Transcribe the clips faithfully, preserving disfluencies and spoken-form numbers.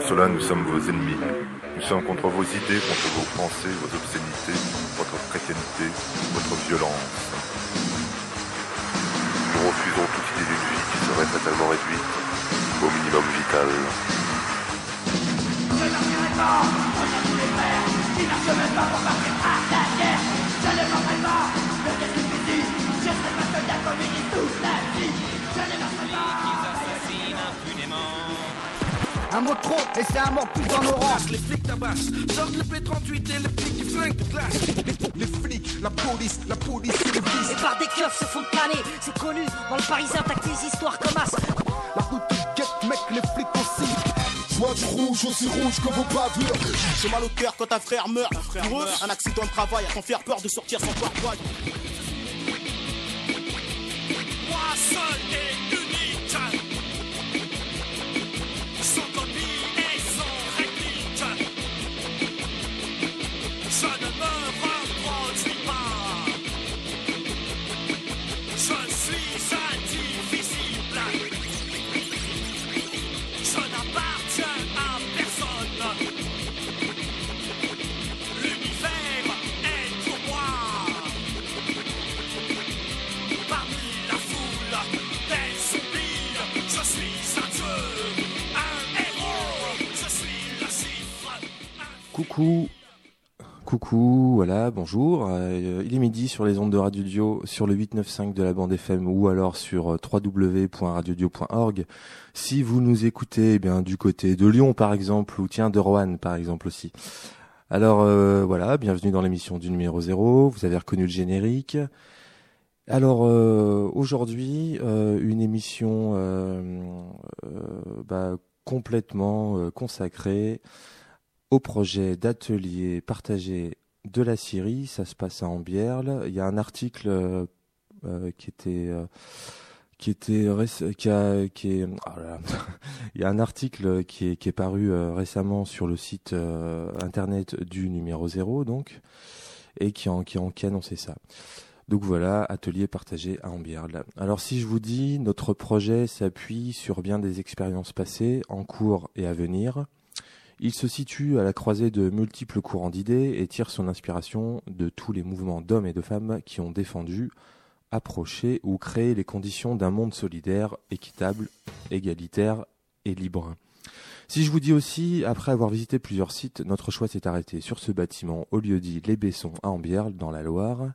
cela, nous sommes vos ennemis. Nous sommes contre vos idées, contre vos pensées, vos obscénités, votre chrétienté, votre violence. Nous refusons toute idée d'une vie qui serait fatalement réduite au minimum vital. Je n'arriverai pas, regarde tous les frères, qui n'achèvent pas pour partir à la guerre. Je ne manquerai pas, le qu'est-ce que tu dis? Je serai pas soldat communiste toute la vie. Je ne manquerai pas. Un mot trop, et c'est un mort plus dans nos rangs. Les flics tabassent, sortent le P trente-huit et le flic qui flingue de classe. Les flics, la police, la police et les flics. Et par des keufs se font planer, c'est connu. Dans le Parisien, t'as que des histoires comme as. La route de guette, mec, les flics aussi. Je vois du rouge, aussi rouge que vos bavures. J'ai mal au cœur quand un frère meurt. Un frère Pour eux, meurt. Un accident de travail a t'en faire peur de sortir sans porte-voix. Moi seul et unique, sans copie et sans réplique. Je ne me reproduis pas. Je suis indivisible. Je n'appartiens à personne. L'univers est pour moi. Parmi la foule des zombies, je suis un dieu, un héros. Je suis le chiffre. Coucou, coucou, voilà, bonjour. Euh, il est midi sur les ondes de Radio Dio, sur le huit neuf cinq de la bande F M ou alors sur w w w point radio dio point org. Si vous nous écoutez, eh bien du côté de Lyon par exemple, ou tiens de Roanne par exemple aussi. Alors euh, voilà, bienvenue dans l'émission du numéro zéro. Vous avez reconnu le générique. Alors euh, aujourd'hui, euh, une émission euh, euh, bah, complètement euh, consacrée au projet d'atelier partagé de la Syrie. Ça se passe à Ambierle. Il y a un article euh, euh, qui était euh, qui était réc- qui a qui est oh là là. Il y a un article qui est qui est paru euh, récemment sur le site euh, internet du numéro zéro donc et qui en qui en qui annonçait ça. Donc voilà, atelier partagé à Ambierle. Alors si je vous dis, notre projet s'appuie sur bien des expériences passées, en cours et à venir. Il se situe à la croisée de multiples courants d'idées et tire son inspiration de tous les mouvements d'hommes et de femmes qui ont défendu, approché ou créé les conditions d'un monde solidaire, équitable, égalitaire et libre. Si je vous dis aussi, après avoir visité plusieurs sites, notre choix s'est arrêté sur ce bâtiment au lieu-dit Les Bessons à Ambierle, dans la Loire.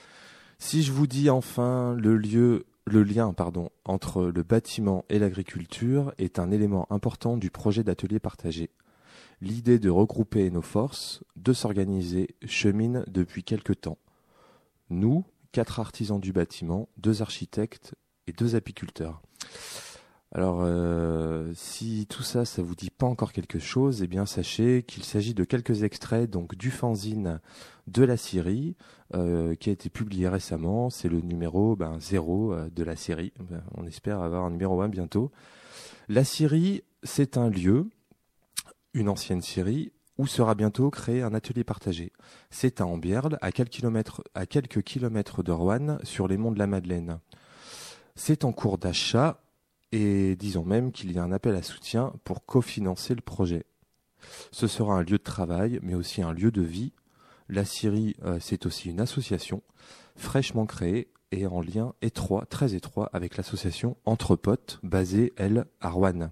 Si je vous dis enfin le lieu, le lien pardon, entre le bâtiment et l'agriculture est un élément important du projet d'atelier partagé. L'idée de regrouper nos forces, de s'organiser, chemine depuis quelque temps. Nous, quatre artisans du bâtiment, deux architectes et deux apiculteurs. Alors, euh, si tout ça, ça vous dit pas encore quelque chose, eh bien sachez qu'il s'agit de quelques extraits donc du fanzine de la Syrie euh, qui a été publié récemment. C'est le numéro ben, zéro euh, de la série. Ben, on espère avoir un numéro un bientôt. La Syrie, c'est un lieu, une ancienne Syrie, où sera bientôt créé un atelier partagé. C'est à Ambierle, à quelques kilomètres, à quelques kilomètres de Roanne, sur les monts de la Madeleine. C'est en cours d'achat, et disons même qu'il y a un appel à soutien pour cofinancer le projet. Ce sera un lieu de travail, mais aussi un lieu de vie. La Syrie, euh, c'est aussi une association, fraîchement créée, et en lien étroit, très étroit, avec l'association Entre Potes, basée, elle, à Roanne.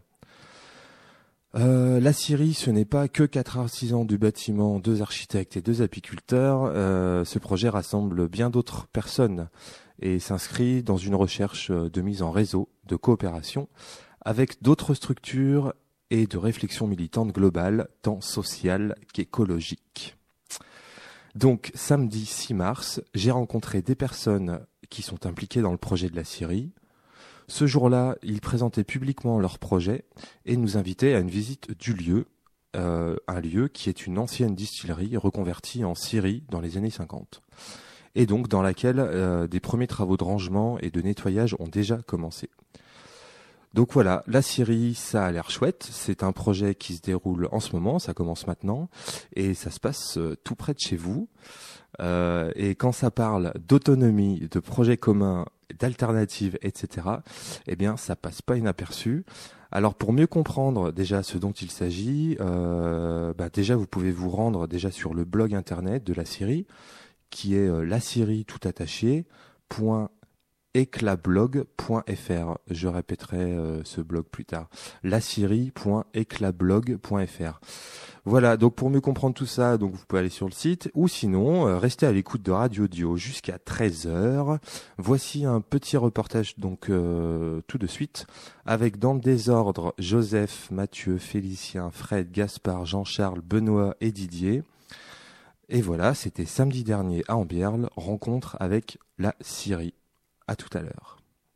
Euh, la Syrie, ce n'est pas que quatre artisans du bâtiment, deux architectes et deux apiculteurs. Euh, ce projet rassemble bien d'autres personnes et s'inscrit dans une recherche de mise en réseau, de coopération, avec d'autres structures et de réflexion militante globale, tant sociale qu'écologique. Donc, samedi six mars, j'ai rencontré des personnes qui sont impliquées dans le projet de la Syrie. Ce jour-là, ils présentaient publiquement leur projet et nous invitaient à une visite du lieu, euh, un lieu qui est une ancienne distillerie reconvertie en scierie dans les années cinquante. Et donc dans laquelle euh, des premiers travaux de rangement et de nettoyage ont déjà commencé. Donc voilà, la Syrie, ça a l'air chouette. C'est un projet qui se déroule en ce moment, ça commence maintenant, et ça se passe euh, tout près de chez vous. Euh, et quand ça parle d'autonomie, de projets communs, d'alternatives, et cetera, eh bien, ça passe pas inaperçu. Alors pour mieux comprendre déjà ce dont il s'agit, euh, bah déjà vous pouvez vous rendre déjà sur le blog internet de la Syrie, qui est euh, la Syrie tout attaché, point éclatblog point f r. Je répéterai euh, ce blog plus tard. la syrie point éclatblog point f r. Voilà, donc pour mieux comprendre tout ça, donc vous pouvez aller sur le site, ou sinon, euh, restez à l'écoute de Radio Dio jusqu'à treize heures. Voici un petit reportage, donc euh, tout de suite, avec dans le désordre Joseph, Mathieu, Félicien, Fred, Gaspard, Jean-Charles, Benoît et Didier. Et voilà, c'était samedi dernier à Ambierle, rencontre avec la Syrie. À tout à l'heure.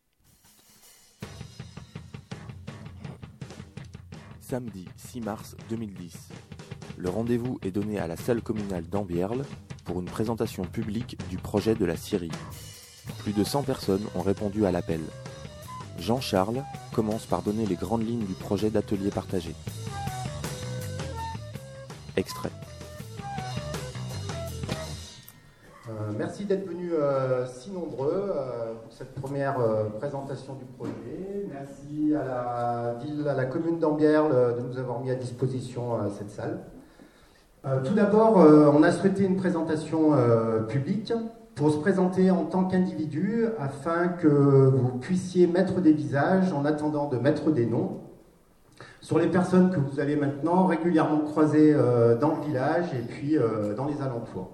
Samedi six mars deux mille dix. Le rendez-vous est donné à la salle communale d'Ambierle pour une présentation publique du projet de la Syrie. Plus de cent personnes ont répondu à l'appel. Jean-Charles commence par donner les grandes lignes du projet d'atelier partagé. Extrait. Euh, merci d'être venus euh, si nombreux euh, pour cette première euh, présentation du projet. Merci à la ville, à la commune d'Ambierle euh, de nous avoir mis à disposition euh, cette salle. Euh, tout d'abord, euh, on a souhaité une présentation euh, publique pour se présenter en tant qu'individu afin que vous puissiez mettre des visages en attendant de mettre des noms sur les personnes que vous allez maintenant régulièrement croiser euh, dans le village et puis euh, dans les alentours.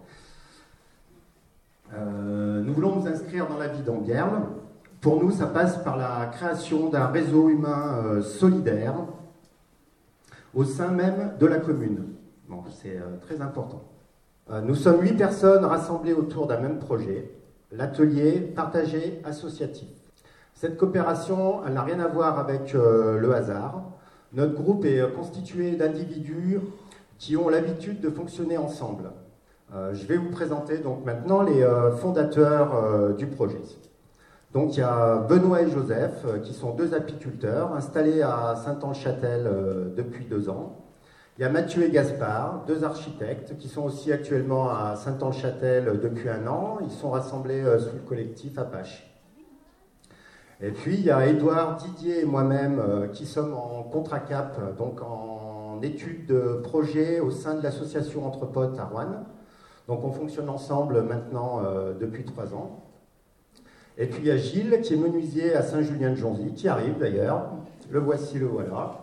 Euh, nous voulons nous inscrire dans la vie d'Ambierle. Pour nous, ça passe par la création d'un réseau humain euh, solidaire au sein même de la commune. Bon, c'est euh, très important. Euh, nous sommes huit personnes rassemblées autour d'un même projet, l'atelier partagé associatif. Cette coopération, elle n'a rien à voir avec euh, le hasard. Notre groupe est constitué d'individus qui ont l'habitude de fonctionner ensemble. Euh, je vais vous présenter donc maintenant les euh, fondateurs euh, du projet. Donc il y a Benoît et Joseph euh, qui sont deux apiculteurs installés à Saint-Anne-Châtel euh, depuis deux ans. Il y a Mathieu et Gaspard, deux architectes qui sont aussi actuellement à Saint-Anne-Châtel euh, depuis un an. Ils sont rassemblés euh, sous le collectif Apache. Et puis il y a Édouard, Didier et moi-même euh, qui sommes en contracap, donc en étude de projet au sein de l'association Entre Potes à Roanne. Donc on fonctionne ensemble maintenant euh, depuis trois ans. Et puis il y a Gilles qui est menuisier à Saint-Julien-de-Jonzy, qui arrive d'ailleurs. Le voici, le voilà.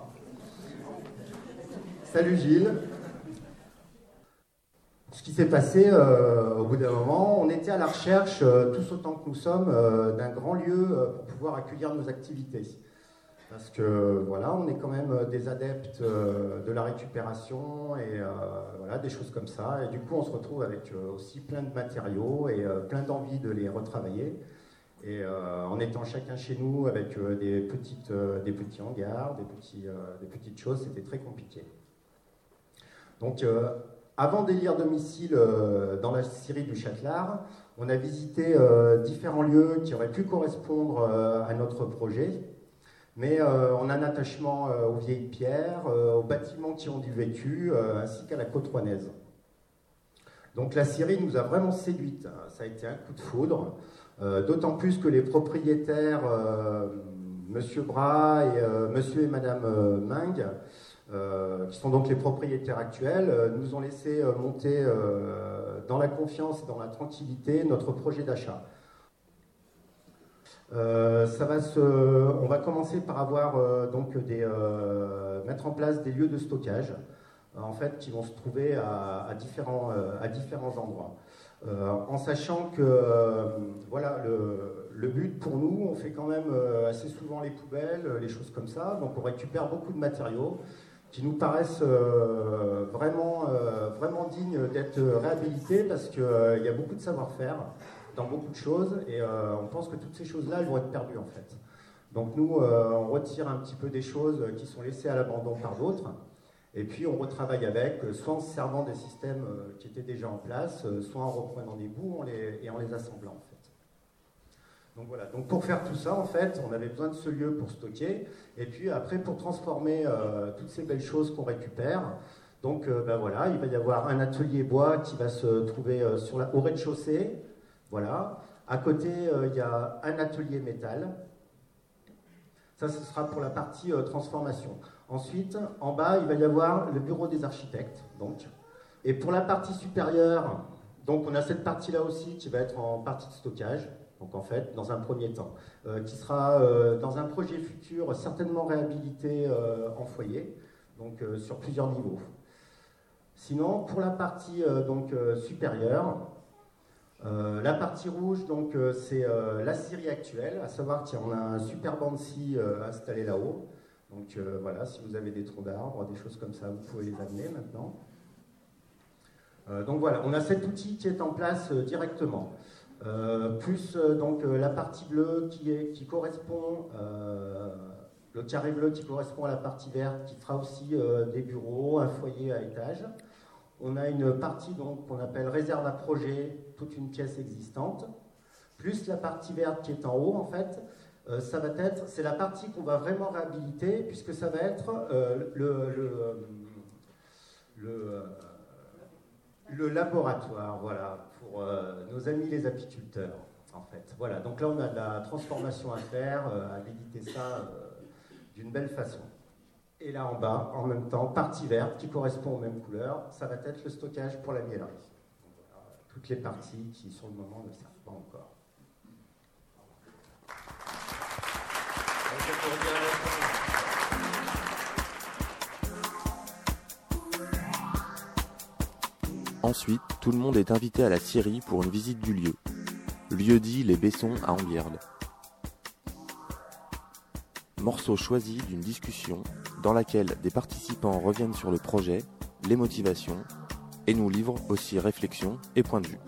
Salut Gilles. Ce qui s'est passé euh, au bout d'un moment, on était à la recherche, euh, tous autant que nous sommes, euh, d'un grand lieu euh, pour pouvoir accueillir nos activités. Parce que voilà, on est quand même des adeptes euh, de la récupération et euh, voilà, des choses comme ça. Et du coup, on se retrouve avec euh, aussi plein de matériaux et euh, plein d'envie de les retravailler. Et euh, en étant chacun chez nous avec euh, des, petites, euh, des petits hangars, des, petits, euh, des petites choses, c'était très compliqué. Donc, euh, avant d'élire domicile euh, dans la Syrie du Châtelard, on a visité euh, différents lieux qui auraient pu correspondre euh, à notre projet. Mais euh, on a un attachement euh, aux vieilles pierres, euh, aux bâtiments qui ont du vécu, euh, ainsi qu'à la côte rouennaise. Donc la Syrie nous a vraiment séduite, hein. Ça a été un coup de foudre, euh, d'autant plus que les propriétaires, euh, Monsieur Bras et euh, Monsieur et Madame euh, Ming, euh, qui sont donc les propriétaires actuels, euh, nous ont laissé euh, monter euh, dans la confiance et dans la tranquillité notre projet d'achat. Euh, ça va se, on va commencer par avoir euh, donc des, euh, mettre en place des lieux de stockage, euh, en fait, qui vont se trouver à, à, différents, euh, à différents endroits. Euh, en sachant que euh, voilà, le, le but pour nous, on fait quand même euh, assez souvent les poubelles, les choses comme ça, donc on récupère beaucoup de matériaux qui nous paraissent euh, vraiment, euh, vraiment dignes d'être réhabilités parce qu'il euh, y a beaucoup de savoir-faire dans beaucoup de choses, et euh, on pense que toutes ces choses-là, elles vont être perdues en fait. Donc nous, euh, on retire un petit peu des choses qui sont laissées à l'abandon par d'autres, et puis on retravaille avec, soit en se servant des systèmes qui étaient déjà en place, soit en reprenant des bouts les, et en les assemblant en fait. Donc voilà, donc pour faire tout ça, en fait, on avait besoin de ce lieu pour stocker, et puis après pour transformer euh, toutes ces belles choses qu'on récupère. Donc euh, ben voilà, il va y avoir un atelier bois qui va se trouver euh, sur la, au rez-de-chaussée. Voilà. À côté, euh, il y a un atelier métal. Ça, ce sera pour la partie euh, transformation. Ensuite, en bas, il va y avoir le bureau des architectes. Donc. Et pour la partie supérieure, donc on a cette partie-là aussi qui va être en partie de stockage. Donc en fait, dans un premier temps, euh, qui sera euh, dans un projet futur certainement réhabilité euh, en foyer, donc euh, sur plusieurs niveaux. Sinon, pour la partie euh, donc, euh, supérieure, euh, la partie rouge, donc, euh, c'est euh, la scierie actuelle, à savoir qu'on a un super Banksy euh, installé là-haut. Donc euh, voilà, si vous avez des troncs d'arbres, des choses comme ça, vous pouvez les amener maintenant. Euh, donc voilà, on a cet outil qui est en place euh, directement. Euh, plus euh, donc euh, la partie bleue qui, est, qui correspond, euh, le carré bleu qui correspond à la partie verte, qui fera aussi euh, des bureaux, un foyer à étage. On a une partie donc qu'on appelle réserve à projet, toute une pièce existante, plus la partie verte qui est en haut en fait. Euh, ça va être, c'est la partie qu'on va vraiment réhabiliter puisque ça va être euh, le, le, le, euh, le laboratoire, voilà, pour euh, nos amis les apiculteurs, en fait. Voilà, donc là on a de la transformation à faire, euh, à éditer ça euh, d'une belle façon. Et là en bas, en même temps, partie verte qui correspond aux mêmes couleurs, ça va être le stockage pour la miellerie. Donc, voilà, toutes les parties qui, sur le moment, ne servent pas encore. Ensuite, tout le monde est invité à la scierie pour une visite du lieu. Lieu dit Les Bessons à Ambierde. Morceau choisi d'une discussion dans laquelle des participants reviennent sur le projet, les motivations, et nous livrent aussi réflexions et points de vue.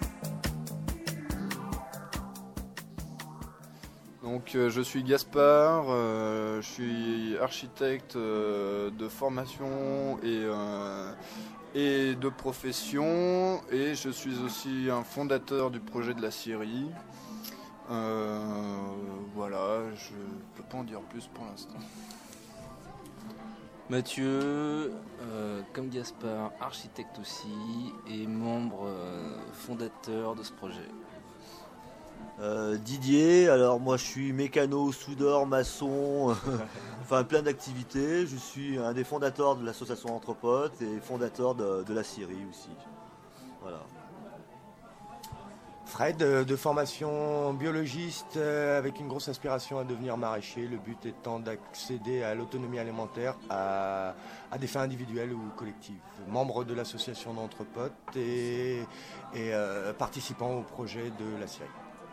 Donc euh, je suis Gaspard, euh, je suis architecte euh, de formation et, euh, et de profession, et je suis aussi un fondateur du projet de la scierie. Euh, voilà, je peux pas en dire plus pour l'instant. Mathieu, euh, comme Gaspard, architecte aussi, et membre euh, fondateur de ce projet. Euh, Didier, alors moi je suis mécano, soudeur, maçon, enfin plein d'activités. Je suis un des fondateurs de l'association Anthropote et fondateur de, de la scierie aussi. Voilà. Fred, de formation biologiste euh, avec une grosse aspiration à devenir maraîcher, le but étant d'accéder à l'autonomie alimentaire à, à des fins individuelles ou collectives. Membre de l'association d'Anthropote et, et euh, participant au projet de la scierie.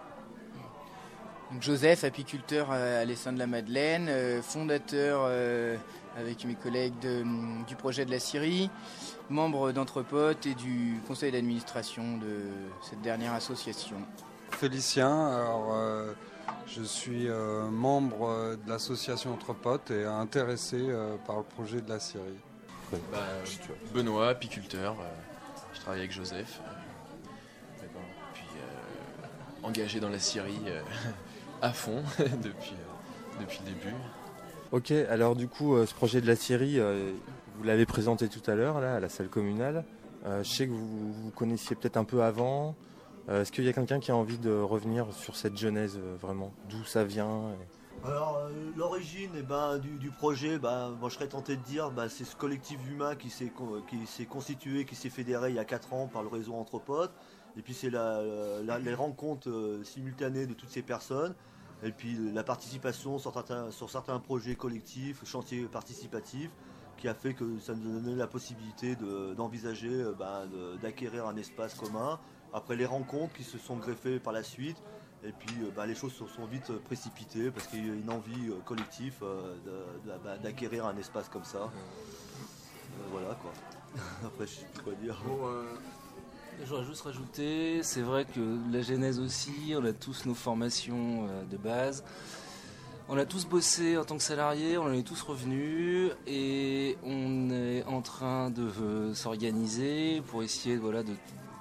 Donc Joseph, apiculteur à l'Essin de la Madeleine, euh, fondateur euh, avec mes collègues de, du projet de la scierie, membre d'Anthropote et du conseil d'administration de cette dernière association. Félicien, alors euh, je suis euh, membre de l'association Anthropote et intéressé euh, par le projet de la scierie. Bah, Benoît, apiculteur, euh, je travaille avec Joseph, euh, puis euh, engagé dans la scierie euh, à fond depuis, euh, depuis le début. Ok, alors du coup, euh, ce projet de la scierie, euh, vous l'avez présenté tout à l'heure là, à la salle communale. Euh, je sais que vous vous connaissiez peut-être un peu avant. Euh, est-ce qu'il y a quelqu'un qui a envie de revenir sur cette genèse, euh, vraiment, d'où ça vient et... Alors euh, l'origine eh ben, du, du projet, ben, moi, je serais tenté de dire ben, c'est ce collectif humain qui s'est, qui s'est constitué, qui s'est fédéré il y a quatre ans par le réseau Anthropote. Et puis c'est la, la, les rencontres euh, simultanées de toutes ces personnes. Et puis la participation sur certains, sur certains projets collectifs, chantiers participatifs, qui a fait que ça nous a donné la possibilité de, d'envisager euh, ben, de, d'acquérir un espace commun. Après les rencontres qui se sont greffées par la suite. Et puis euh, bah, les choses se sont vite précipitées parce qu'il y a une envie euh, collective euh, de, de, bah, d'acquérir un espace comme ça. Euh, voilà quoi. Après je sais pas quoi dire. Bon, euh, j'aurais juste rajouté, c'est vrai que la genèse aussi, on a tous nos formations euh, de base. On a tous bossé en tant que salariés, on en est tous revenus et on est en train de euh, s'organiser pour essayer voilà, de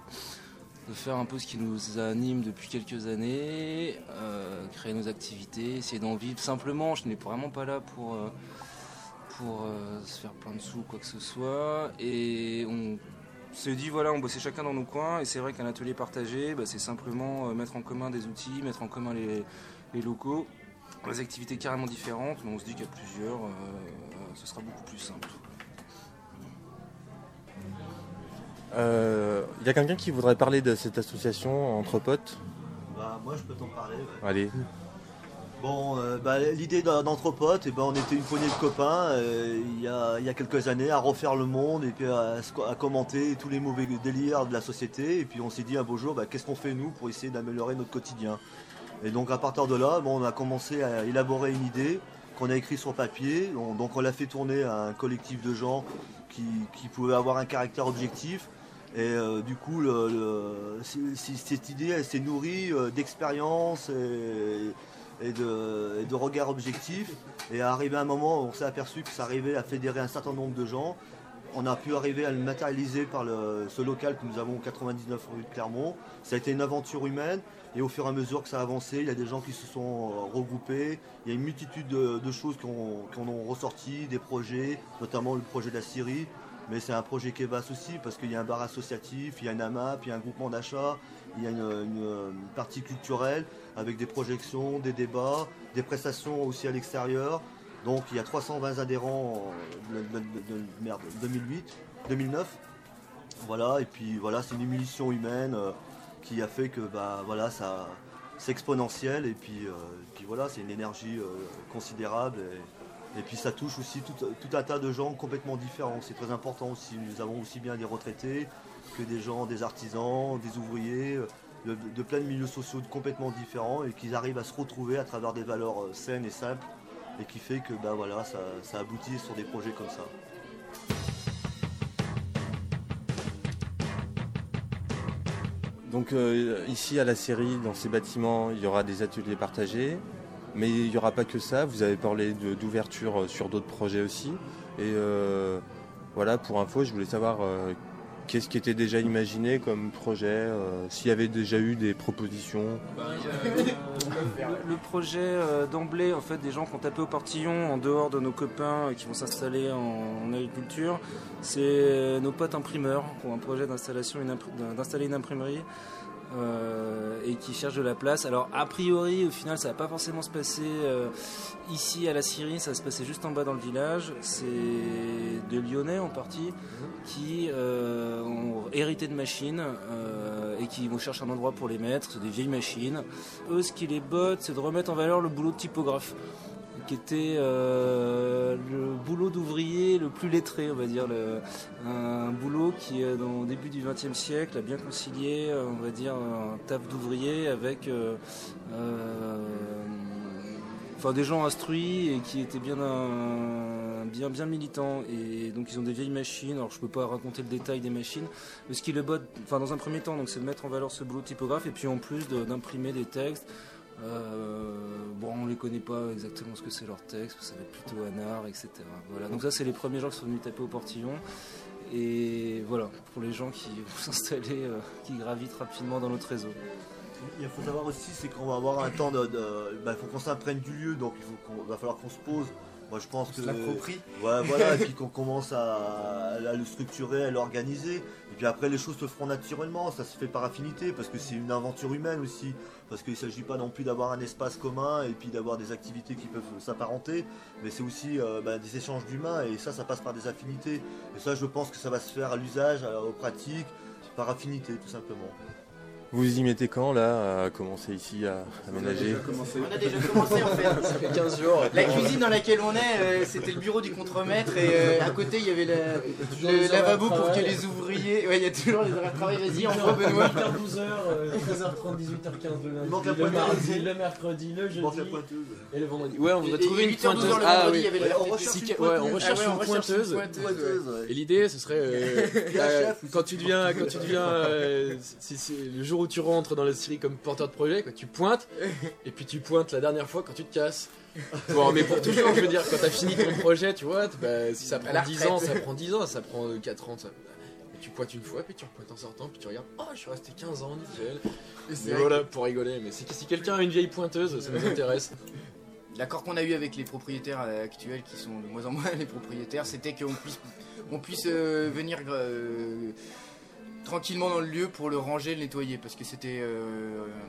de faire un peu ce qui nous anime depuis quelques années, euh, créer nos activités, essayer d'en vivre simplement. Je n'ai vraiment pas là pour, euh, pour euh, se faire plein de sous ou quoi que ce soit. Et on s'est dit, voilà, on bossait chacun dans nos coins. Et c'est vrai qu'un atelier partagé, bah, c'est simplement euh, mettre en commun des outils, mettre en commun les, les locaux des activités carrément différentes, mais on se dit qu'à plusieurs, euh, ce sera beaucoup plus simple. Il euh, y a quelqu'un qui voudrait parler de cette association entre potes? Bah, moi je peux t'en parler. Ouais. Allez. Bon, euh, bah, l'idée d'Entre-Potes, eh ben, on était une poignée de copains euh, il y, a, il y a quelques années à refaire le monde et puis à, à commenter tous les mauvais délires de la société. Et puis on s'est dit un beau jour, bah, qu'est-ce qu'on fait nous pour essayer d'améliorer notre quotidien? Et donc à partir de là, bon, on a commencé à élaborer une idée qu'on a écrite sur papier. On, donc on l'a fait tourner à un collectif de gens qui, qui pouvaient avoir un caractère objectif. Et euh, du coup, le, le, cette idée, elle s'est nourrie euh, d'expérience et, et, de, et de regards objectifs. Et à arriver à un moment, on s'est aperçu que ça arrivait à fédérer un certain nombre de gens. On a pu arriver à le matérialiser par le, ce local que nous avons au quatre-vingt-dix-neuf rue de Clermont. Ça a été une aventure humaine. Et au fur et à mesure que ça a avancé, il y a des gens qui se sont regroupés. Il y a une multitude de, de choses qui ont, qui en ont ressorti, des projets, notamment le projet de la Syrie. Mais c'est un projet qui est vaste aussi parce qu'il y a un bar associatif, il y a une AMAP, il y a un groupement d'achat, il y a une, une, une partie culturelle avec des projections, des débats, des prestations aussi à l'extérieur. Donc il y a trois cent vingt adhérents de, de, de, de, merde, deux mille huit, deux mille neuf. Voilà, et puis voilà, c'est une émulsion humaine euh, qui a fait que bah, voilà, ça, c'est exponentiel et puis, euh, et puis voilà, c'est une énergie euh, considérable. Et, Et puis ça touche aussi tout, tout un tas de gens complètement différents. C'est très important aussi. Nous avons aussi bien des retraités que des gens, des artisans, des ouvriers, de, de plein de milieux sociaux complètement différents et qui arrivent à se retrouver à travers des valeurs saines et simples et qui fait que bah, voilà, ça, ça aboutit sur des projets comme ça. Donc euh, ici à la Syrie, dans ces bâtiments, il y aura des ateliers partagés. Mais il n'y aura pas que ça, vous avez parlé de, d'ouverture sur d'autres projets aussi. Et euh, voilà, pour info, je voulais savoir euh, qu'est-ce qui était déjà imaginé comme projet, euh, s'il y avait déjà eu des propositions. Bah, euh, le, le projet euh, d'emblée, en fait, des gens qui ont tapé au portillon en dehors de nos copains euh, qui vont s'installer en, en agriculture, c'est euh, nos potes imprimeurs qui ont un projet d'installation, une impr- d'installer une imprimerie. Euh, et qui cherchent de la place. Alors a priori au final ça va pas forcément se passer euh, ici à la Syrie, ça va se passer juste en bas dans le village. C'est de Lyonnais en partie qui euh, ont hérité de machines euh, et qui vont chercher un endroit pour les mettre. C'est des vieilles machines. Eux ce qui les botte c'est de remettre en valeur le boulot de typographe qui était euh, le boulot d'ouvrier le plus lettré, on va dire, le, un boulot qui, dans le début du vingtième siècle, a bien concilié, on va dire, un taf d'ouvrier avec euh, euh, enfin, des gens instruits et qui étaient bien, un, bien, bien militants. Et donc ils ont des vieilles machines, alors je peux pas raconter le détail des machines, mais ce qui le botte, enfin dans un premier temps, donc, c'est de mettre en valeur ce boulot de typographe et puis en plus de, d'imprimer des textes. Euh, bon, on les connaît pas exactement ce que c'est leur texte, ça va être plutôt un art, et cetera. Voilà. Donc ça, c'est les premiers gens qui sont venus taper au portillon. Et voilà, pour les gens qui vont s'installer, euh, qui gravitent rapidement dans notre réseau. Il faut savoir aussi, c'est qu'on va avoir un temps de, de bah, il faut qu'on s'imprègne du lieu, donc il faut qu'on, va falloir qu'on se pose. Moi, je pense on que se l'approprie. Ouais, voilà, et puis qu'on commence à, à le structurer, à l'organiser. Et puis après, les choses se feront naturellement. Ça se fait par affinité, parce que c'est une aventure humaine aussi. Parce qu'il ne s'agit pas non plus d'avoir un espace commun et puis d'avoir des activités qui peuvent s'apparenter, mais c'est aussi euh, bah, des échanges d'humains, et ça, ça passe par des affinités. Et ça, je pense que ça va se faire à l'usage, à, aux pratiques, par affinité, tout simplement. Vous y mettez quand là à commencer ici à aménager? On a déjà commencé en fait. Ça fait quinze jours. La cuisine dans laquelle on est, euh, c'était le bureau du contremaître et euh, à côté il y avait la, le lavabo pour que les ouvriers. Ouais, il y a toujours les horaires de travail. Vas-y, envoie Benoît. huit heures douze heures, treize heures trente, dix-huit heures quinze le lundi, le mardi, le mercredi, le jeudi et le vendredi. Ouais, on voudrait trouver une pointeuse. Ah oui, on recherche une pointeuse. Ouais, on recherche une pointeuse. Et l'idée, ce serait euh, euh, quand tu deviens, quand tu deviens, euh, si, si, le jour où tu rentres dans la Syrie comme porteur de projet, quoi, tu pointes et puis tu pointes la dernière fois quand tu te casses. Bon, mais pour toujours, je veux dire, quand t'as fini ton projet, tu vois, bah, si ça prend dix ans, ça prend dix ans, ça prend quatre ans, ça... Et tu pointes une fois, puis tu repointes en sortant, puis tu regardes, oh, je suis resté quinze ans, nickel. Et voilà, pour rigoler, mais si, si quelqu'un a une vieille pointeuse, ça nous intéresse. L'accord qu'on a eu avec les propriétaires actuels, qui sont de moins en moins les propriétaires, c'était qu'on puisse, on puisse euh, venir euh, tranquillement dans le lieu pour le ranger, le nettoyer, parce que c'était... Euh,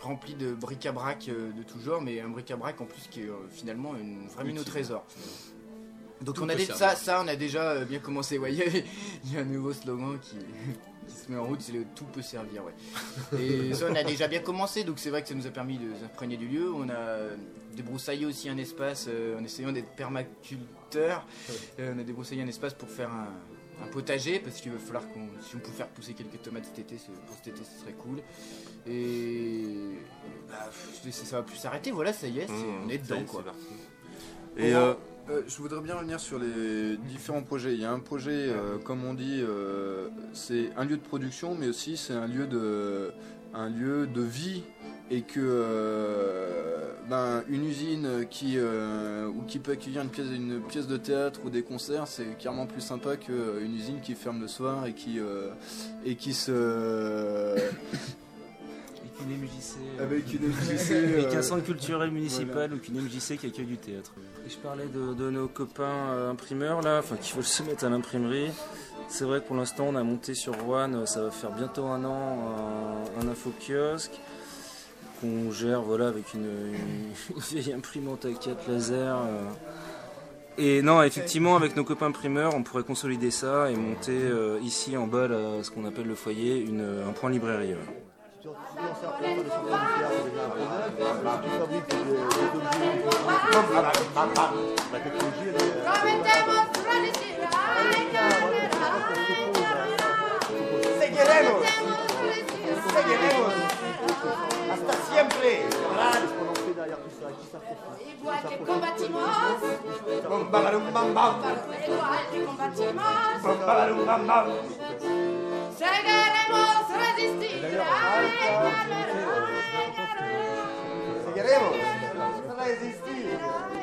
rempli de bric-à-brac euh, de tout genre, mais un bric-à-brac en plus qui est euh, finalement une vraie mine au trésor. Donc on a des, ça, ça, on a déjà euh, bien commencé. Ouais, il y a- il y a un nouveau slogan qui, qui se met en route, c'est le tout peut servir. Ouais. Et ça, on a déjà bien commencé, donc c'est vrai que ça nous a permis de s'imprégner du lieu. On a euh, débroussaillé aussi un espace euh, en essayant d'être permaculteur. Euh, on a débroussaillé un espace pour faire un, un potager, parce qu'il va falloir qu'on, si on peut faire pousser quelques tomates cet été, c'est- pour cet été, ce serait cool. Et bah, ça, ça va plus s'arrêter. Voilà, ça y est, c'est- Mmh, on est ça y dedans, est, quoi. c'est Et euh, euh, je voudrais bien revenir sur les différents projets. Il y a un projet, euh, comme on dit, euh, c'est un lieu de production, mais aussi c'est un lieu de, un lieu de vie, et que euh, ben, une usine qui, euh, ou qui peut accueillir une pièce, une pièce de théâtre ou des concerts, c'est carrément plus sympa qu'une usine qui ferme le soir et qui, euh, et qui se... Avec une M J C. Avec une M J C, Avec euh, un centre culturel municipal voilà. ou qu'une M J C qui accueille du théâtre. Et je parlais de, de nos copains euh, imprimeurs là, enfin qui veulent se mettre à l'imprimerie. C'est vrai que pour l'instant on a monté sur Rouen, ça va faire bientôt un an, un, un info-kiosque qu'on gère voilà, avec une, une vieille imprimante à quatre laser. euh. Et non, effectivement, avec nos copains imprimeurs, on pourrait consolider ça et monter euh, ici en bas, là, ce qu'on appelle le foyer, une, un point librairie. Ouais. Seguiremos, seguiremos, hasta siempre. Igual que combatimos, bam bam bam bam. Igual que combatimos, bam bam bam bam. Seguiremos resistir. Seguiremos resistir.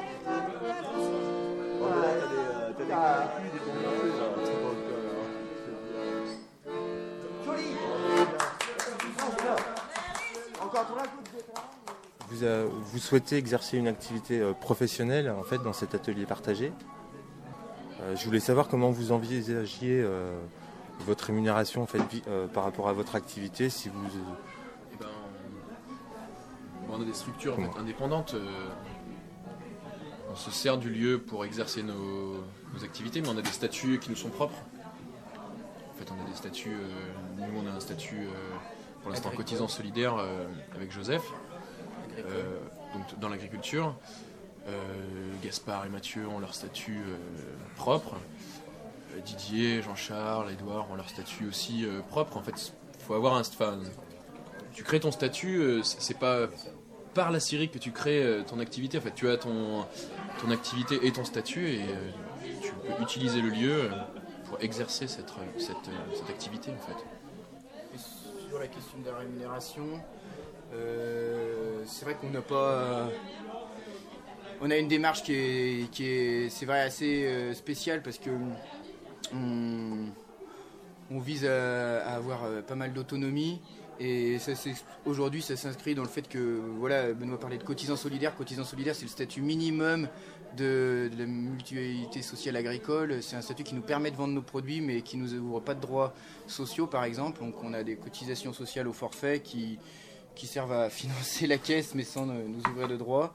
Vous, euh, vous souhaitez exercer une activité euh, professionnelle en fait dans cet atelier partagé. Euh, je voulais savoir comment vous envisagiez euh, votre rémunération en fait, vi- euh, par rapport à votre activité, si vous. Eh ben, on, on a des structures en fait, indépendantes. euh, on se sert du lieu pour exercer nos, nos activités, mais on a des statuts qui nous sont propres. En fait, on a des statuts. euh, nous, on a un statut euh, pour l'instant cotisant solidaire euh, avec Joseph. Euh, donc dans l'agriculture, euh, Gaspard et Mathieu ont leur statut euh, propre, euh, Didier, Jean-Charles, Edouard ont leur statut aussi euh, propre. En fait, faut avoir un, enfin, tu crées ton statut, euh, c'est c'est pas par la Syrie que tu crées euh, ton activité. En fait, tu as ton ton activité et ton statut et euh, tu peux utiliser le lieu euh, pour exercer cette cette, euh, cette activité en fait. Et sur la question de la rémunération. Euh, c'est vrai qu'on n'a pas. Euh, on a une démarche qui est, qui est c'est vrai, assez euh, spéciale parce que on, on vise à, à avoir euh, pas mal d'autonomie et ça, c'est, aujourd'hui ça s'inscrit dans le fait que voilà, Benoît parlait de cotisant solidaire. Cotisant solidaire, c'est le statut minimum de, de la mutualité sociale agricole. C'est un statut qui nous permet de vendre nos produits mais qui nous ouvre pas de droits sociaux par exemple. Donc on a des cotisations sociales au forfait qui qui servent à financer la caisse mais sans nous ouvrir de droits.